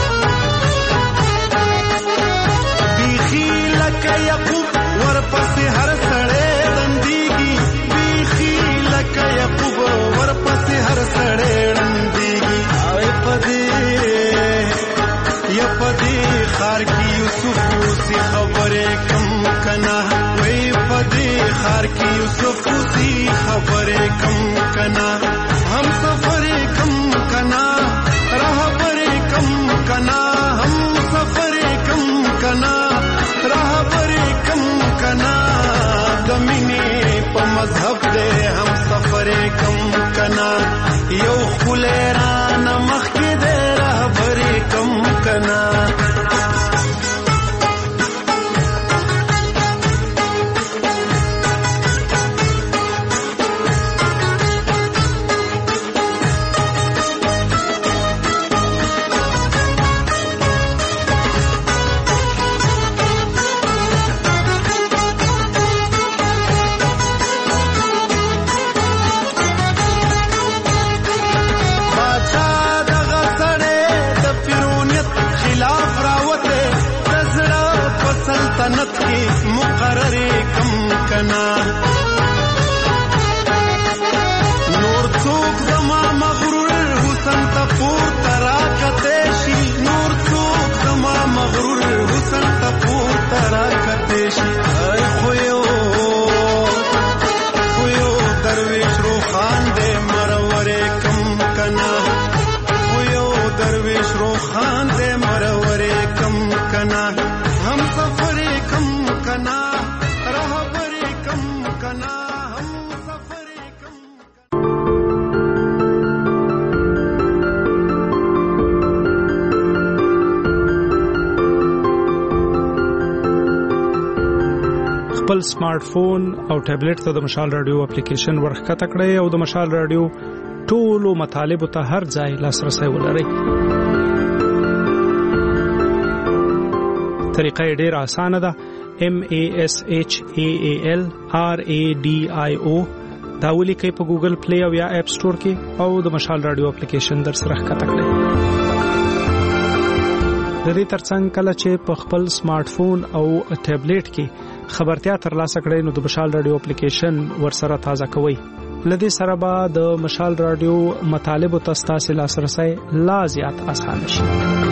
بیخی لکه یعقوب ورپسې هر سړی رندېږي بیخی لکه یعقوب ورپسې هر سړی رندېږي او پدې یا پدې خار کې یوسف اوسې خبرې کم کنا وای پدې خار کې یوسف اوسې خبرې کم کنا हम सफर कम कना रहबर कम कना हम सफर कम कना रहबर कम कना दमिने प मजहब दे हम सफर कम कना यो खुलेरान मख के दे रहबर कम कना کنا نور څوک زما مغرور حسن ته پورته راکته شي نور څوک زما مغرور حسن ته پورته راکته شي خو یو خو یو درویش روخان دې مرورې کم کنا خو یو درویش روخان دې مرورې کم کنا हम सफरे कम कना रहबरे कम कना हम सफरे कम خپل سمارټ فون او ټابلیټ ته د مشال رادیو اپلیکیشن ورخکته کړئ او د مشال رادیو ټولو مطالب ته هر ځای لاسرسي ولرئ. طریقه ډیر اسانه ده. M A S H A A L R A D I O دا ولیکئ په ګوګل پلی او یا اپ سٹور کې او د مشال رادیو اپلیکیشن در سره ښکته کړئ. د دې ترڅنګ کله چې په خپل سمارټ فون او ټابلیټ کې خبرتیا ترلاسه کړئ نو د مشال رادیو اپلیکیشن ورسره تازه کوئ. لدې سره به د مشال رادیو مطالب او تاسو لاسرسي لا زیات اسانه شي.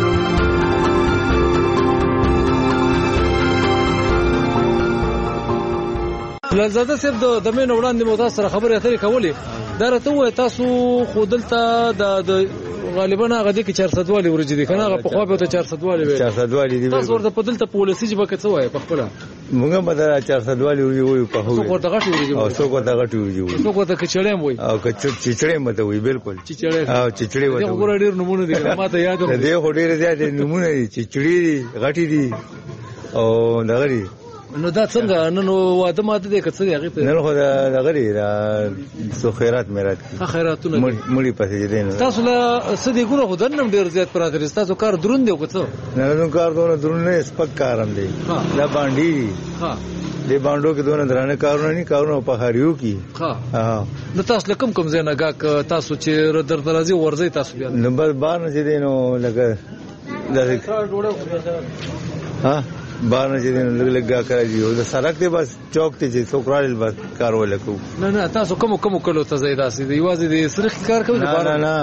لزاده صاحب د مين وړاندې مو تاسو سره خبرې اترې کولې دا راته وای تاسو خودلته د غالبا هغه د چهارصد والی ورجې دي کنه هغه په خو به ته چهارصد والی وي چهارصد والی دي تاسو ورته په دلته پولیسي جبه کې څه وای په خپل موږ به دا چهارصد والی وي په هو څو ورته غټي ورجې او څو ورته غټي ورجې څو ورته کچړې وي او کچړې مته وي بالکل چچړې او چچړې وته دا وګور ډیر نمونه دي ما ته یاد ده هو ډیر زیات نمونه دي چچړې غټي دي او دغري نو دا څنګه نن واده ماده دې کڅ دی هغه په نن خو دا لغړی دا سو خیرات میرات خیراتونه مړی پسې دي نه تاسو له سدي ګورو خو دنم ډیر زیات پراته تاسو کار درون دی وکړو نه نو کار دونه درون نه سپک کارم دی دا باندې ها دې باندې کې دونه درانه کارونه نه کارونه په هریو کې ها ها نو تاسو لکم کوم زنه گا تاسو چې در درازي ورځي تاسو بیا نو بس بار نه دي نو لکه دا ها بار نه دي لګ لګا کوي او د سړک دی بس چوک ته چې څوکرال بس کار ولکو نه نه تاسو کوم کوم کلو ته زیاده سي دی واځي دی سرخ کار کوي بار نه نه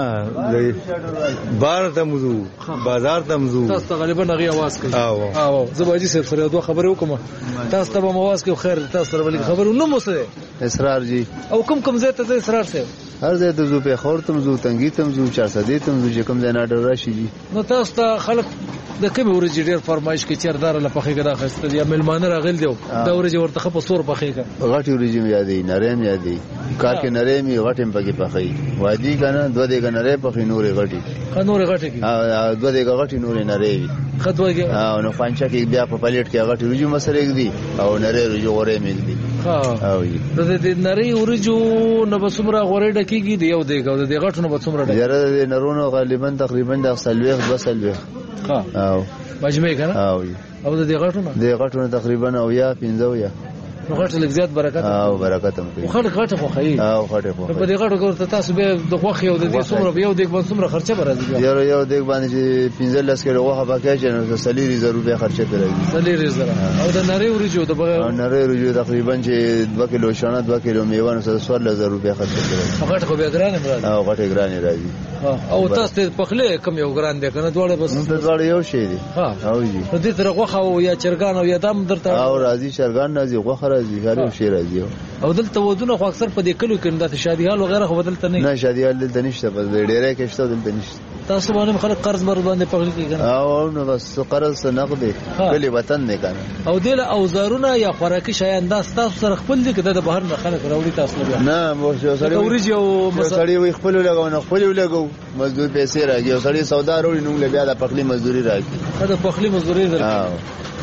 بار ته موضوع بازار ته موضوع تاسو غالبا غي आवाज کوي او او زباجي صاحب سره دوه خبرې وکم تاسو ته به आवाज کوي خیر تاسو سره ولې خبرو نو مو سره اسرار جی او کوم کوم زه ته اسرار سره هر ځای ته زو په خور تم زو تنګی تم زو چهارصد تم زو کوم ځای نه ډر راشي جی نو تاسو ته خلک د کوم ورځې ډیر فرمایش کې چیردار له پخې غدا خسته یا ملمانه راغل دیو دا ورځې ورته په سور پخې کا غټي ورځې یادې نرم یادې کار کې نرم یې غټم پکې پخې وادي کنه دوه دې کنه نرم پخې نورې غټي نورې غټي ها دوه دې غټي نورې نرې خدوږي ها نو فانچا کې بیا په پلیټ کې غټي ورځې مسره دی او نرې ورځې غورې مې دی ها او د دې نری ورجو نو بسمره غورې ډکیږي دی یو دی او د غټو نو بسمره ډکیږي یاره د نرونو غالبا تقریبا د سلويخ بسلويخ ها او مجمع کنه او او د دې غټو نه د غټو تقریبا او یا پنځه یا نو غټه لږ زیات برکت او برکت هم کوي خو غټه خو خی او غټه خو په دې غټو ګورته تاسو به د خوخي او د دې څومره یو دیګ باندې څومره خرچه برازي یو یو دیګ باندې چې پنځه لس کیلو غوښه پکې چې نو سلیری زر روپیا خرچه کوي سلیری زر او د نری ورجو د بغیر او نری ورجو تقریبا چې دوه کیلو شانه دوه کیلو میوه نو څوار زر روپیا خرچه کوي غټه خو به ګرانه مراد او غټه ګرانه راځي او تاسو ته پخله کم یو ګران دی کنه دواړه بس نو دواړه یو شی دي ها او جی په دې تر غوښه او یا چرګان او یا دم درته او راځي چرګان راځي غوښه راځي هر یو شی راځي او دلته ودونه خو اکثر په دې کلو کې د شادیال او غیره خو بدلته نه نه شادیال دلته نشته په ډیره کې شته دلته نشته تاسو باندې خلک قرض بر باندې پخلی کوي او نو بس قرض نقد کلی وطن نه کنه او دل اوزارونه یا خوراکي شیان دا تاسو سره خپل دي کده د بهر نه خلک راوړي تاسو نه نه مو سړی ورج یو سړی وي خپل لګاو نه خپل لګاو مزدور پیسې راځي او سړی سودا وروړي نو بیا د پخلی مزدوري راځي دا پخلی مزدوري راځي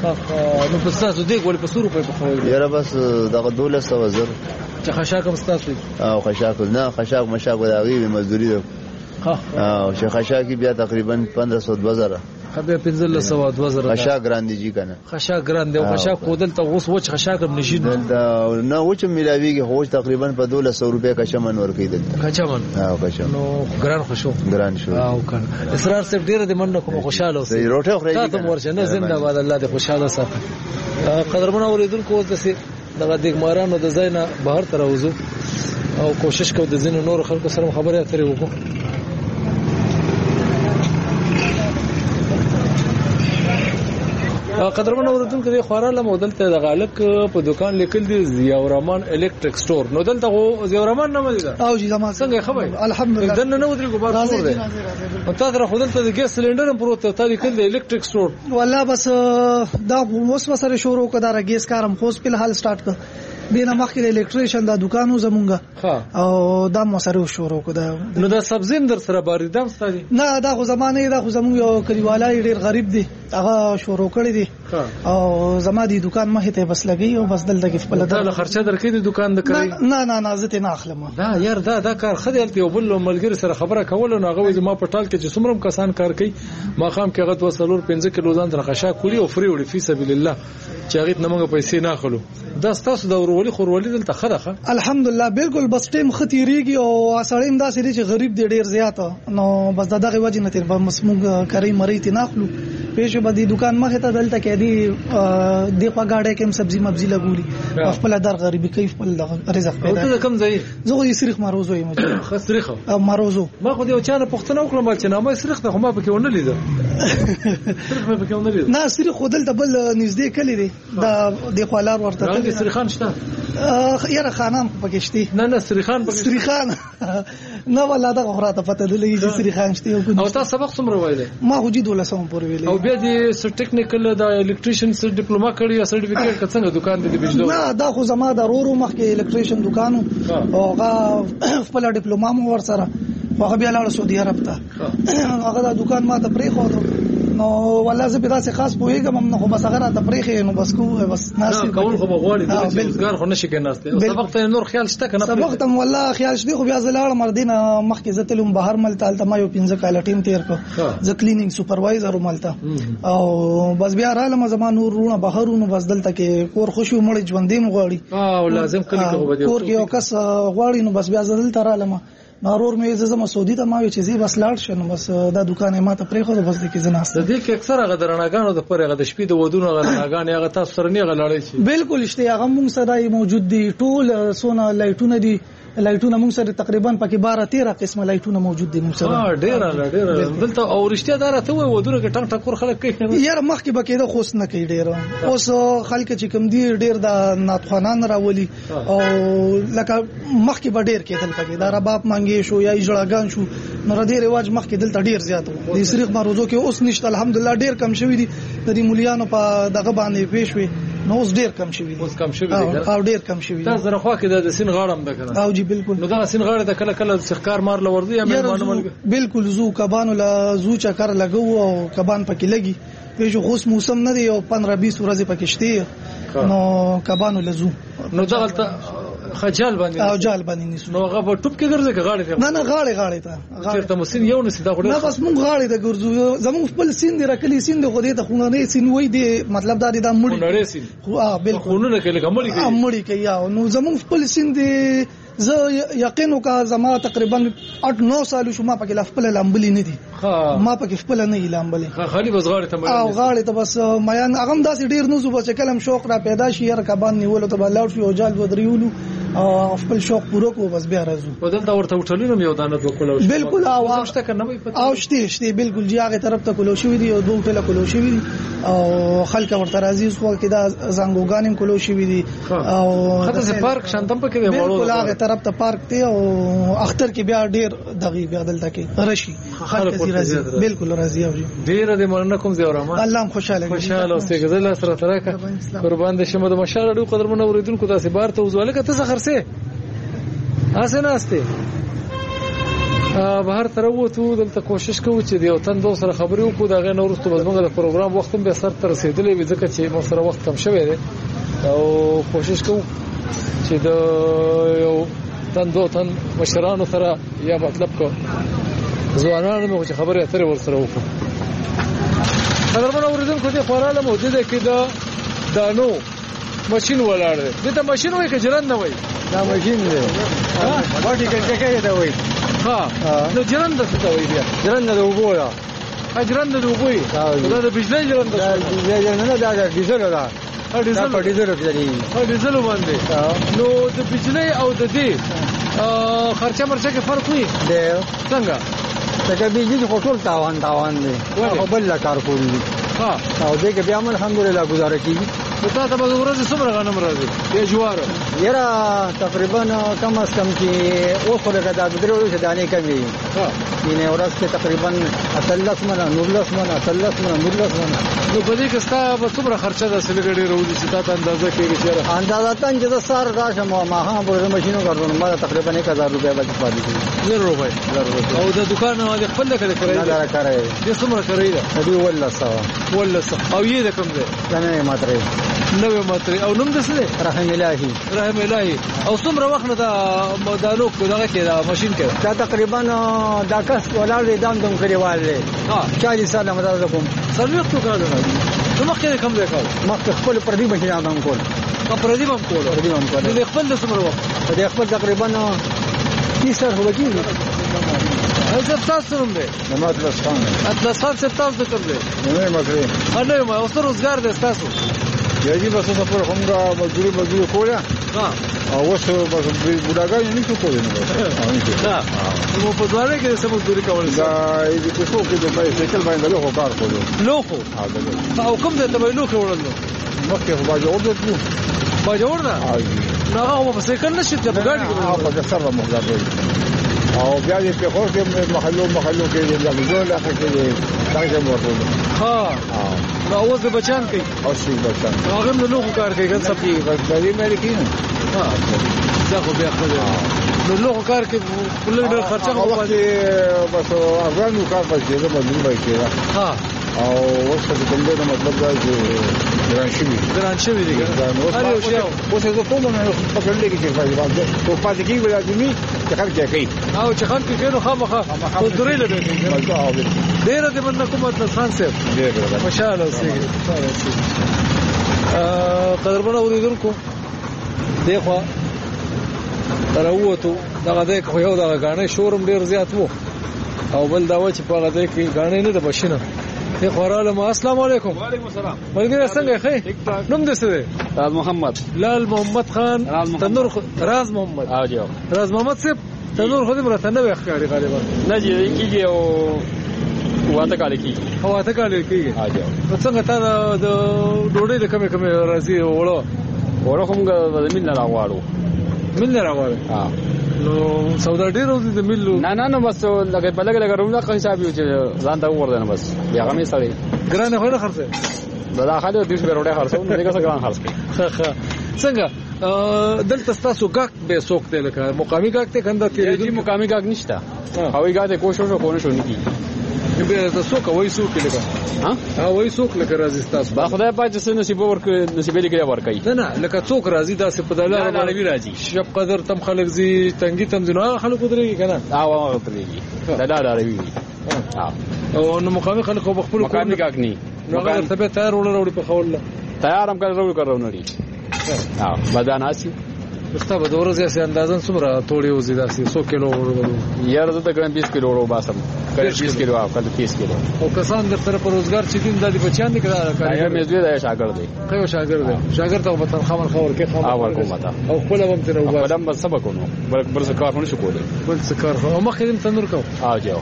نو په تاسو دې ګول په سورو په خوړل یاره بس دغه دولت سو زر چې خشاک هم تاسو او خشاک نه خشاک مشاک وداغي مزدوري ده ها او شیخ خشاک بیا تقریبا پندرہ سو دو هزار خبر پنځل سو دو هزار خشاک ګران دي جی کنه خشاک ګران دی او خشاک کودل ته اوس وچ خشاک هم نشي دا نه وچ ملاویږي خو تقریبا په دولت سو روپیا کا چمن ور کیدل کا چمن او کا چمن نو ګران خوشو ګران شو او کنه اسرار صاحب ډیر دې من کوم خوشاله اوسې روټه خوري تاسو ورشه نه زنده باد الله دې خوشاله ساتي قدرمن اوریدونکو د سي دغه دیګمارانو د ځای نه بهر ته راوځو او کوشش کوو د ځینو نورو خلکو سره خبرې اترې وکړو. قدرمن اوردونکو د خوراله مودلته د غالک په دکان لیکل دي ضیاء الرحمن الیکټریک سٹور. نو دلته ضیاء الرحمن نه مې ده او جی زما څنګه خبر الحمدلله دنه نو درې ګبار سور ده. نو تاسو را خدلته د ګیس سلندر هم پروت ته لیکل دی الیکټریک سٹور. والله بس دا اوس وسره شروع کړه دا ګیس کارم خو په حال سٹارټ کړ دینه مخکې د الیکټریشن دا دکانو زمونږه او دا مو سره شروع کړه. نو دا سبزیم در سره باریدم ستاسو نه دا خو زمانه دا خو زمونږ یو کلیوالای ډیر غریب دی هغه شروع کړی دی او زما دی دکان مخې ته بس لګي او بس دلته کې خپل دا خرچه درکې د دکان د کوي نه نه نه زه ته نه اخلم. دا یار دا دا کار خدایته یو بل ملګری سره خبره کول نو هغه زما په ټال کې چې څومره کسان کار کوي ما خام کې هغه وسلور پنځه کیلو ځان درخښه کولی او فری وړي فی سبیل الله چې هغه نمنګ پیسې نه اخلو. دا ستاسو د ورولي خورولي دلته خدخه الحمدلله بالکل بس ټیم خطیریږي او اسړیم دا سړي چې غریب دی ډیر زیات نو بس دغه وجه نه تر مسموږ کوي مری تی ناخلو پېښه باندې دکان مخه ته دلته کې دی د پګاړې کې سبزی مبزی لګولي خپل در غریبي کوي خپل رزق پیدا. ته کم ځای زه یې سریخ ماروزو یم خسرخه ماروزو ما خو دې چانه پښتنه وکړم چې نامه سریخ ته ما پکې ونه لیدل سریخ په کې ونه لیدل نه سریخ دلته بل نږدې کلی دی دا د خپلار ورته د سریخان شته یاره خانم پکې شتي نه نه سریخان پکې سریخان نه ولا دا غراته پته دلې چې سریخان شتي او تاسو سبق څومره وایله ما خو جې دولسم پورې ویلې او بیا دې س ټیکنیکل د الیکټریشن سره ډیپلوما کړی یا سرټیفیکیټ څنګه دکان دې بجلو نه دا خو زما د رورو مخکې الیکټریشن دکانو او هغه خپل ډیپلوما مو ور سره هغه بیا لاړ سعودي عرب ته هغه دا دکان ما ته پرې خو نو والله زه به تاسو خاص پوهیږم نو خو بس هغه را ته پرې نو بس کو بس ناس کول خو بغواړي د روزګار خو نشي کېناسته سبق ته نور خیال شته کنه سبق ته والله خیال شته خو بیا زلاړ مردینه مخکې زتلم بهر ملته الته ما یو پنځه کال ټیم تیر کو ز کلینینګ سپروایزر ملته او بس بیا را لمه زما نور رونه بهرونو بس دلته کې کور خوشو مړ ژوندین غواړي او لازم کلی کو بده کور کې یو کس غواړي نو بس بیا زدل تر لمه نارور مې زما سعودي ته ما وی چې زی بس لاړ شنو بس دا دکان ما ته پرې خو بس د کې زناست د دې کې اکثر هغه درناګانو د پرې هغه د شپې د ودونو هغه درناګان هغه تاسو سره نه غلاړي شي بالکل شته هغه موږ سره موجود دي ټول سونا لایټونه دي لایټونه موږ سره تقریبا پکې بارہ تیرہ قسمه لایټونه موجود دي موږ سره ها ډیر ډیر دلته او رښتیا دار ته وای ودونه کې ټنګ ټکور خلک کوي یار مخکې بکې د خوښ نه کوي ډیر اوس خلک چې کم دي ډیر د ناتخوانان راولي او لکه مخکې به ډیر کېدل پکې دا رباب مانګي شو یا اجړاګان شو نو ردی رواج مخکې دلته ډیر زیات و د سریخ ماروزو کې اوس نشته الحمدلله ډیر کم شوی دي د دې مليانو په دغه باندې پېښوي نو اوس ډیر کم شوی اوس کم شوی دی او ډیر کم شوی دا زره خو کې د سین غاړم ده کنه او جی بالکل نو دا سین غاړه د کله کله سخکار مار لوردی یا مېلمانو بالکل زو کبانو لا زو چکر لګو او کبان پکې لګي په جو خوش موسم نه دی او پندرہ بیس ورځې پکې شته نو کبانو لزو نو دغلت خجال باندې او جال باندې نیسو نو هغه په ټوب کې ګرځي غاړې ته نه نه غاړې غاړې ته چیرته مسین یو نسی دا غوړي نه بس مونږ غاړې ته ګرځو زموږ خپل سین دی راکلي سین دی خو دې ته خونه نه سین وای دی مطلب دا دی دا مړی نړۍ سین خو اه بالکل خونه نه کې لګمړی کوي مړی کوي نو زموږ خپل سین دی زه یقینو کا زما تقریبا اټ نو سال شو ما پکې خپل لامبلي نه دي ما پکې خپل نه لامبلي خالي بس غاړې ته او غاړې ته بس میان اغم داسې ډیر نو زو چې کلم شوق را پیدا شي ير کبان نیول ته بلاړ شو او جال ودریولو او خپل شوق پوره کو بس بیا راځو بدل دا ورته وټلینو یو دانه وکولو بالکل او شته کنه وي او شته شته بالکل جی هغه طرف ته کولو شوی دی او دوه ټله کولو شوی دی او خلک ورته راځي خو کې دا زنګوګانم کولو شوی دی او خاطر پارک شانتم پکې دی بالکل هغه طرف ته پارک دی او اختر کې بیا ډیر دغه بیا دلته کې رشي خلک راځي بالکل راځي او ډیر دې مننه کوم زه ورما الله خوشاله خوشاله اوسې غزل سره ترکه قربان دې شمه د مشاله ډو قدر منو اوریدونکو تاسو بار ته وزواله کته څه خرسه اسه ناشته بهر تر وته دلته کوشش کوو چې یو تن دو سره خبرې وکړو دا غي نورستو بزمنګ د پروګرام وخت به سر تر رسیدلې وي ځکه چې مو سره وخت کم شوی دی او کوشش کوو چې د یو تن دو تن مشرانو سره یا مطلب کو ځوانانو مو چې خبرې اترې ور سره وکړو قدرمن اوریدونکو دې خوراله موجوده کې دا دانو ماشين ولاړ دی دته ماشين وای که جرن نه وای دا ماشين دی ها باټي کې کې دا وای ها نو جرن د څه وای بیا جرن د وګورا اجرند د وبوي دا د بجلی جرند دا بجلی نه دا د ډیزل دا ډیزل په ډیزل کې دی ها ډیزل باندې نو د بجلی او د دې خرچه مرچه کې فرق وي دی څنګه څنګه بجلی خو ټول تاوان تاوان دی او بل کار کوي ها او دې کې بیا هم الحمدلله گزاره کیږي نو تا ته به ورځ څومره غنم راځي یا جوار یاره تقریبا کم از کم چې اوس خو لکه دا درې ورځې دانې کمې ها یعنې ورځ کې تقریبا اتلس منه نولس منه اتلس منه نولس منه نو په دې کې ستا به څومره خرچه ده سلګ ډېره وځي چې تا ته اندازه کېږي چې اندازتاً چې زه سهار راشم ماښام پورې د ماشینو کارونه ما تقریبا ایک هزار روپۍ به پاتې کېږي زر روپۍ او د دوکان د خپل د کړی نه دا کرای دې څومره کرای ده دې ولس سوا ولس او یې د کوم ځای نه ماترې نوې ماترې او نوم د څه دی رحم الهي رحم الهي او څومره وخت نه دا مدانو کو دغه کې دا ماشين کې دا تقریبا دا کس ولر دې دام دم کړیوال دی ها چالیس سال مدار کوم څلوي څو کال نو مخکې کوم ځای کار مخکې خپل پردي ماشين ادم کول په پردي هم کول پردي هم کول دې خپل د څومره وخت دې خپل تقریبا تیس سال هو کېږي هغه تاسو هم دی نو اطلس خان اطلس خان څه تاسو د کوم دی نه مکرې هله ما اوس روزګار د تاسو یی بس څه پر همغه مزدوري مزدوري کوله ها او اوس بس بډاګای نه څه کوي نه ها نو په دواړه کې څه مزدوري کول دا دې څه کوي د بایسکل باندې له کار کوي لوخو او کوم ځای ته به لوخو وړل مخکې خو باجوړ دې باجوړ نه نه هغه په سایکل نشي ته په ګاډي کې او په سره مخالفت او بیا دې په خور کې محلو محلو کې دې لږه لا کې دا څنګه ورته ها نو اوس د بچان کوي او شي بچان هغه نو لوخو کار کوي ګل سپي غږی مې لیکین ها دا خو بیا خو نو لوخو کار کې کله ډېر خرچه او وخت بس افغانو کار پاتې ده مزدور به کېږي ها او اوس څه کوم دې مطلب دا چې ګران شوی ګران شوی دی اوس اوس په کومه په کله کې چې فایده باندې او پاتې کېږي ولادمي چې خلک یې کوي او چې خلک یې نو خامخا مزدوري لري ډېر دې باندې کومه ځان سره ډېر ماشاءالله سي ا قدرمن اوریدونکو دغه راووتو دغه دې خو یو دغه غاڼه شورم ډېر زیات وو او بل دا و چې په هغه دې کې غاڼه نه د بشینه ته خوراله ما السلام علیکم وعلیکم السلام مګر څنګه ښه نوم دې څه دی راز محمد لال محمد خان تنور راز محمد ها جی راز محمد صاحب تنور خو دې مرته نه وښکاري غالبا نه جی کیږي او واته کال کیږي او واته کال کیږي ها جی څنګه تا د ډوډۍ د کمه کمه راځي وړو وړو کوم د مين نه راغواړو مين نه راغواړو ها نو سودا ډیرو دي د ملو نه نه نو بس لکه بلګ لګ روم لا حساب یو چې ځان ته وردن بس بیا غمې سړی ګرانه خو نه خرڅه دا داخله د دې ډیره خرڅو نو دغه څنګه ګران خرڅ ښه څنګه دلته تاسو ګاک به سوق دی لکه مقامي ګاک ته کنده تیرې دي مقامي ګاک نشته هوی ګاک کوشش وکړو شو نه کی به تاسو کوی سوق لګا ها ها وای سوق لګا راځي تاسو با خدای پاک چې نصیب ورک نصیب لري ګیا ورکای نه نه لکه څوک راځي دا څه په دلاره باندې راځي شپ قدر تم خلک زی تنګي تم زنه خلک درېږي کنه ها وا درېږي دا دا راوي ها او نو مقامي خلک خو خپل مقامي ګاک نه نو هغه ته تیار وړل وړي په خول تیار هم کړو کړو نړي ها بداناسي ستا به ورځې سي اندازن څومره توړي وزي داسې څو کیلو ورو یار زه تقریبا بیس کیلو ورو باسم کله بیس کیلو او کله تیس کیلو او کسان در سره پر روزګار چې دین د بچان دي کړه کار مې زوی دا شاګرد دی خو شاګرد دی شاګرد ته په خمر خور کې خمر او کومه تا او خپل هم تر وګړه خپل هم سبق ونو بل بل څه کار نه شو کولای بل څه کار خو مخکې دې تنور کو ها جاو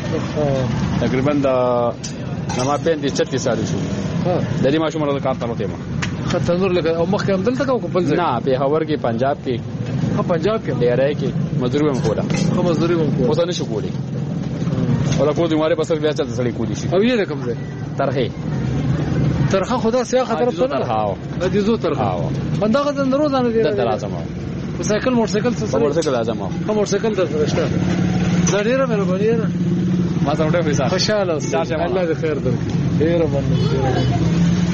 تقریبا دا نما پنځه چتیس سال شو ها د دې ماشوم راځه کار ته وته ما خطنور لکه او مخکې هم دلته کو بل ځای نه په هاور کې پنجاب کې ها پنجاب کې ډیرای کې مزدوري هم کوله خو مزدوري هم کوله اوس نه شو کولی ولا کو دې ماره پسر بیا چې سړی کولی شي او یې کوم ځای ترخه ترخه خدا سیا خطر ته نه هاو د دې زو ترخه بندغه د روزانه دی د لازم او سایکل موټر سایکل څه موټر سایکل لازم او موټر سایکل د فرشته زړیره مې وګورئ نه ما ته وړه پیسې خوشاله الله دې خیر درکړي ډیر باندې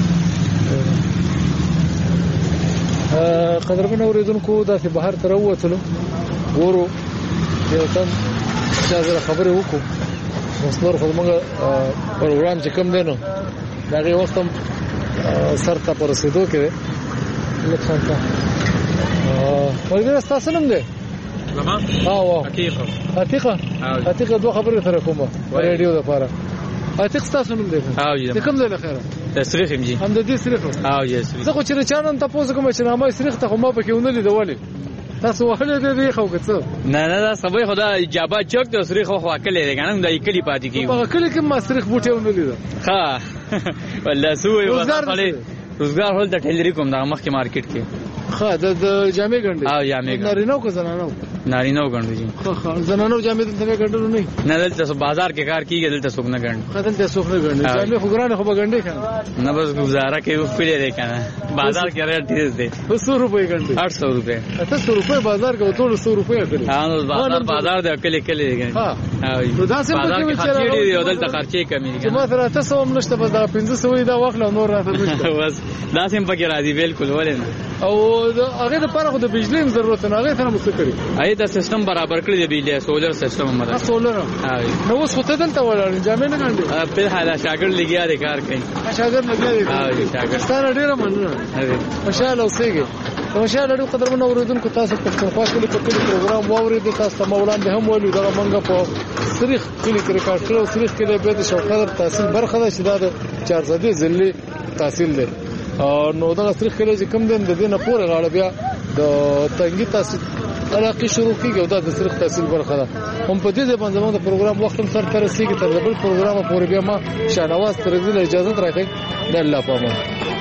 قدرمن اوریدونکو دا چې بهر تر ووتلو ورو یو تم چې خبرې وکړو مصنور خو موږ پروګرام چې کوم دی نو دا غي وخت هم سر ته پر رسیدو کې لکه څنګه ا ورګه تاسو نوم دی زما ها وا حقیقت حقیقت حقیقت دوه خبرې سره کومه رادیو د لپاره اته تاسو نوم دی او جی کوم ځای له خیره تسریخ جی هم د دې سریخ او جی زه خو چې چانن تاسو کوم چې نامه سریخ ته خو ما پکې ونلې دیواله تاسو وهله دې خو کڅو نه نه دا سبا خدا اجابت چوک ته سریخ خو واکلې دی کنه د کلی پاتې کیږي په کلی کې ما سریخ بوټي ونلې ها والله سوې وځه روزګار هول د ټیلری کوم د مخ کې مارکیټ کې ها د جامې ګنډي او جامې ګنډي نارینو کو زنانو نارینو ګنډي جی خو خو زنانو جامې دلته ګنډلو نه نه دلته بازار کې کار کیږي دلته څوک نه ګنډي خدل ته څوک نه ګنډي جامې خو ګرانه خو ګنډي کنه نه بس گزاره کې خپلې ده کنه بازار کې ریټ ډیر دی سو روپے ګنډي आठ सौ रुपए اته سو روپے بازار کې ټول سو روپے کړی ها نو بازار بازار د اکل اکل دی ها نو دا سم کې خرچې ډیر او دلته خرچې کمی دي ما سره اته سو هم نشته بس دا پنځه سو دا واخله نور راته نشته بس دا سم پکې راځي بالکل ولې نه او هغه د پاره خو د بجلی ضرورت نه هغه سره مستقری اې دا سیستم برابر کړی دی بجلی سولر سیستم مده سولر نو اوس خو ته دلته ولاړ جامې نه ګنډي په حاله شاګرد لګیا دی کار کوي شاګرد لګیا دی ها شاګرد ستاره ډیره مننه ماشاءالله اوسېږي ماشاءالله ډېر قدر منو اوریدونکو تاسو په پښتونخوا کې په کلی پروګرام واورید تاسو مولانا به هم ویلو دا منګه په سریخ کلی کې ریکارډ کړو سریخ کې به د شوقدر تحصیل برخه ده چې دا د چار صدې ځلې تحصیل ده او نو دا سریخ کې چې کم دین د دینه پورې غاړه بیا د تنګي تحصیل علاقه شروع کیږي دا د سریخ تحصیل برخه ده هم په دې باندې زموږ د پروګرام وخت هم سر ترسيږي تر بل پروګرام پورې بیا ما شاهنواز ترزیل اجازه راکړي د الله پامه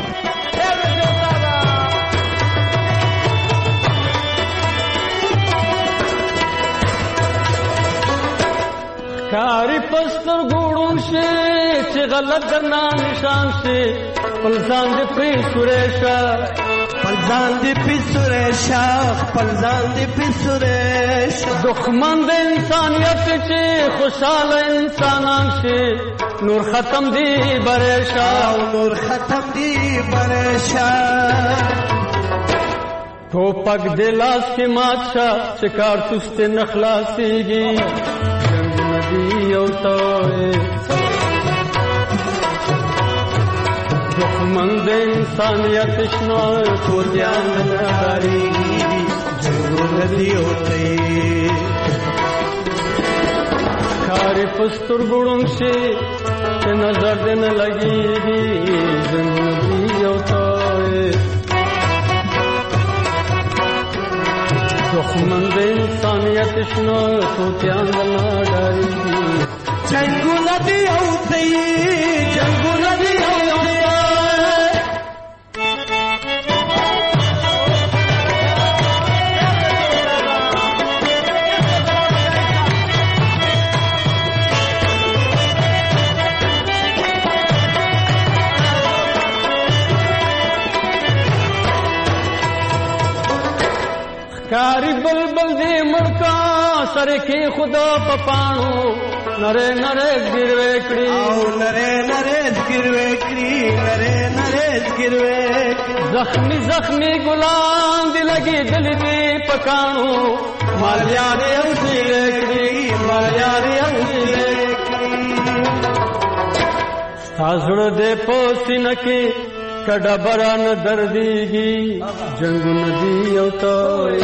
کاری پستر ګوړون شي چې غلط درنا نشان شي پلزان دې پری سورېشا پلزان دې پری سورېشا پلزان دې پری سورېشا دښمن د انسانيت چې خوشاله انسانان شي نور ختم دی برېشا نور ختم دی برېشا ټوپک د لاس کې ماتشا چې کارتوس ته نخلاصيږي یو توئے دښمن د انسانیت شنو تو ځان ناري جوړ دیو ته کاری پستر ګړون شي چې نظر دې نه لګيږي جنون دیو توئے دښمن د انسانیت شنو تو ځان ناري جنگو ندی اوتی جنگو ندی اوتی کاری بلبل دی ملکا سره کې خدا پپانو نره نره ګروي کړی او نره نره ګروي کړی نره نره ګروي زخمی زخمی ګلان دی لګي دل دی پکانو مال یار او دی کړی مال یار او دی کړی تاسو دې پوسین کې کډه بران درديږي جنگ ندی او توئ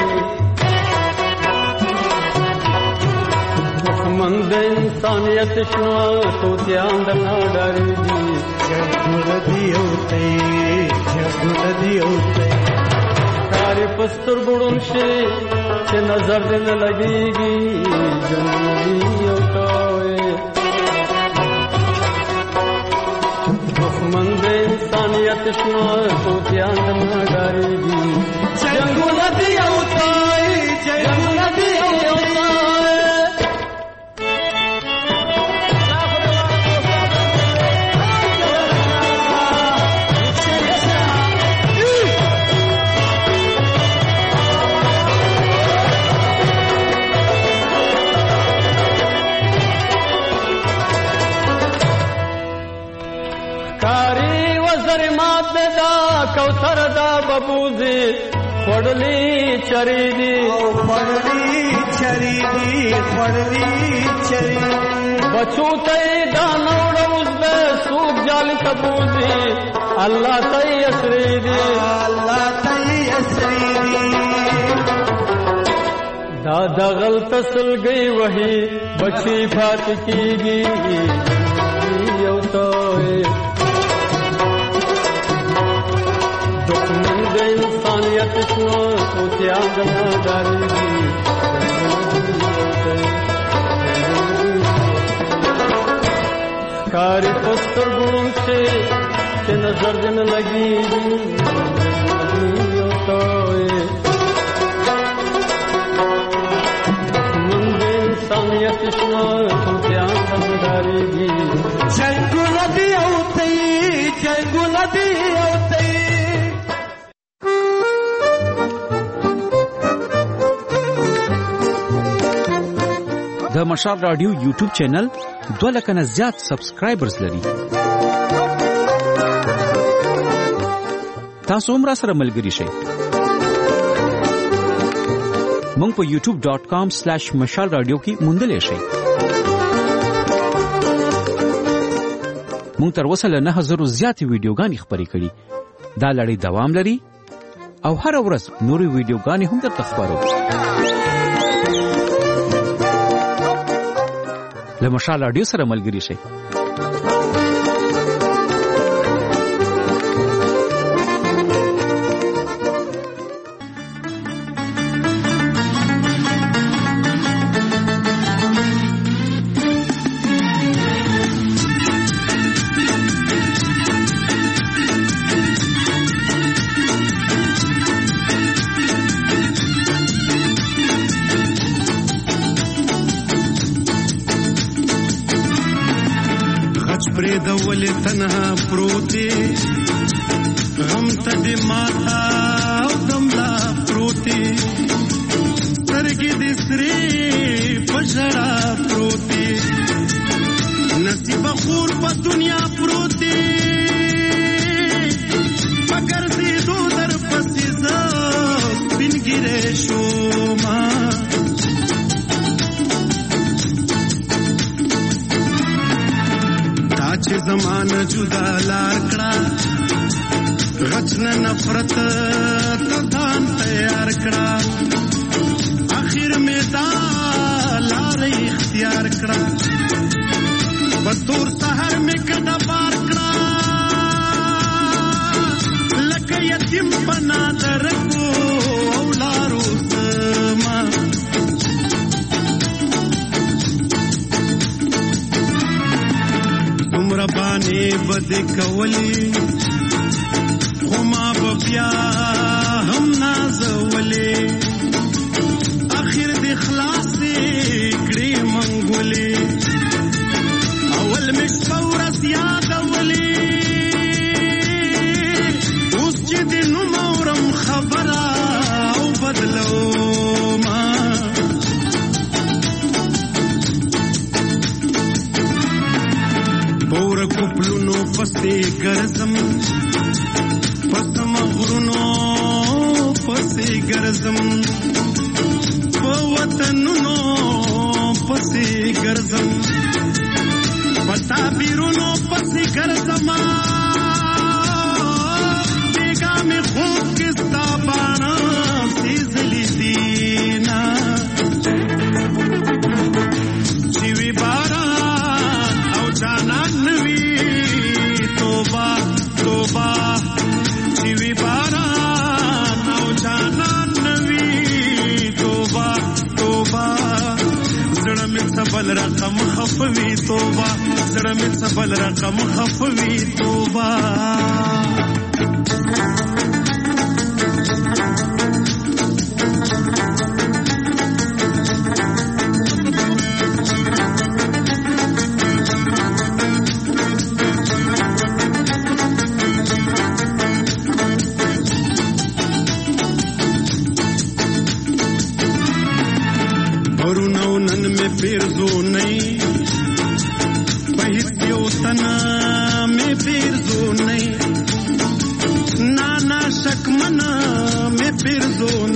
دښمن د انسانیت شنو تو ځان د ناډاريږي جنگ ندی او توئ جنگ ندی او توئ کاری پستر ګړون شي چې نظر دې نه لګيږي جنگ ندی او توئ دښمن د انسانیت شنو تو ځان د ناډاريږي جنگ ندی او توئ جنگ ندی او توئ کوثر دا ببوزي خړلې چری دي او خړلې چری دي خړلې چری بچو ته دا نوړ اوس به سوق جال تبوزي الله ته اسري دي الله ته اسري دي دا دغل تسل گئی وਹੀ بچي فات کیږي یو ته دښمن د انسانیت شنو توتیان ګناهګارېږي کاری پستر ګون سے چې نظر دې نه لګېږي یو ته دښمن د انسانیت شنو توتیان ګناهګارېږي جنګونه دي او ته جنګونه دي او ته د مشال رادیو یوټیوب چینل دوه لکه نه زیات سبسکرایبرز لري. تاسو هم را سره ملګري شئ. مونږ په یوټیوب ډاٹ کام سلیش مشال رادیو کې موندلای شئ. مونږ تر اوسه له نه هزارو زیاتې ویډیوګانې خپرې کړي. دا لړۍ دوام لري او هر ورځ نورې ویډیوګانې هم درته خپرو. له مشال رادیو سره ملګري شئ. دولې تنها پروتې غم ته دې ماتا او دملا پروتې سترګې دې سرې په ژړا پروتې نصیب خور په دنیا پروتې مگر دې دو در پسې زه سپین ګیرې شوما چې زمانه جدا لار کړه غچ نه نفرت ته ځان تیار کړه اخر مې دا لار اختیار کړه په تور سحر مې کډه بار کړه لکه یتیم په نادر کو او لارو زما ربانی بد کولی خما بیا هم نازولی اخر دی خلاصی کڑی منگولی اول مشپورت یادولی اس چی دی نمورم خبرا او بدلو ما پور کپلونو پسې ګرځم پسم غرونو پسې ګرځم په وطنونو پسې ګرځم پتا بیرونو پسې ګرځم بیگا مې خوب کې ستا باڼه سیزلی دینا چې وی باران او جانان نوی توبه توبه چې وی باران او جانان نوی توبه توبه زړه مې سبل رقم خفوي توبه زړه مې سبل رقم خفوي توبه پیرزو نہیں بہت یو تنا میں پیرزو نہیں نانا شک منا میں پیرزو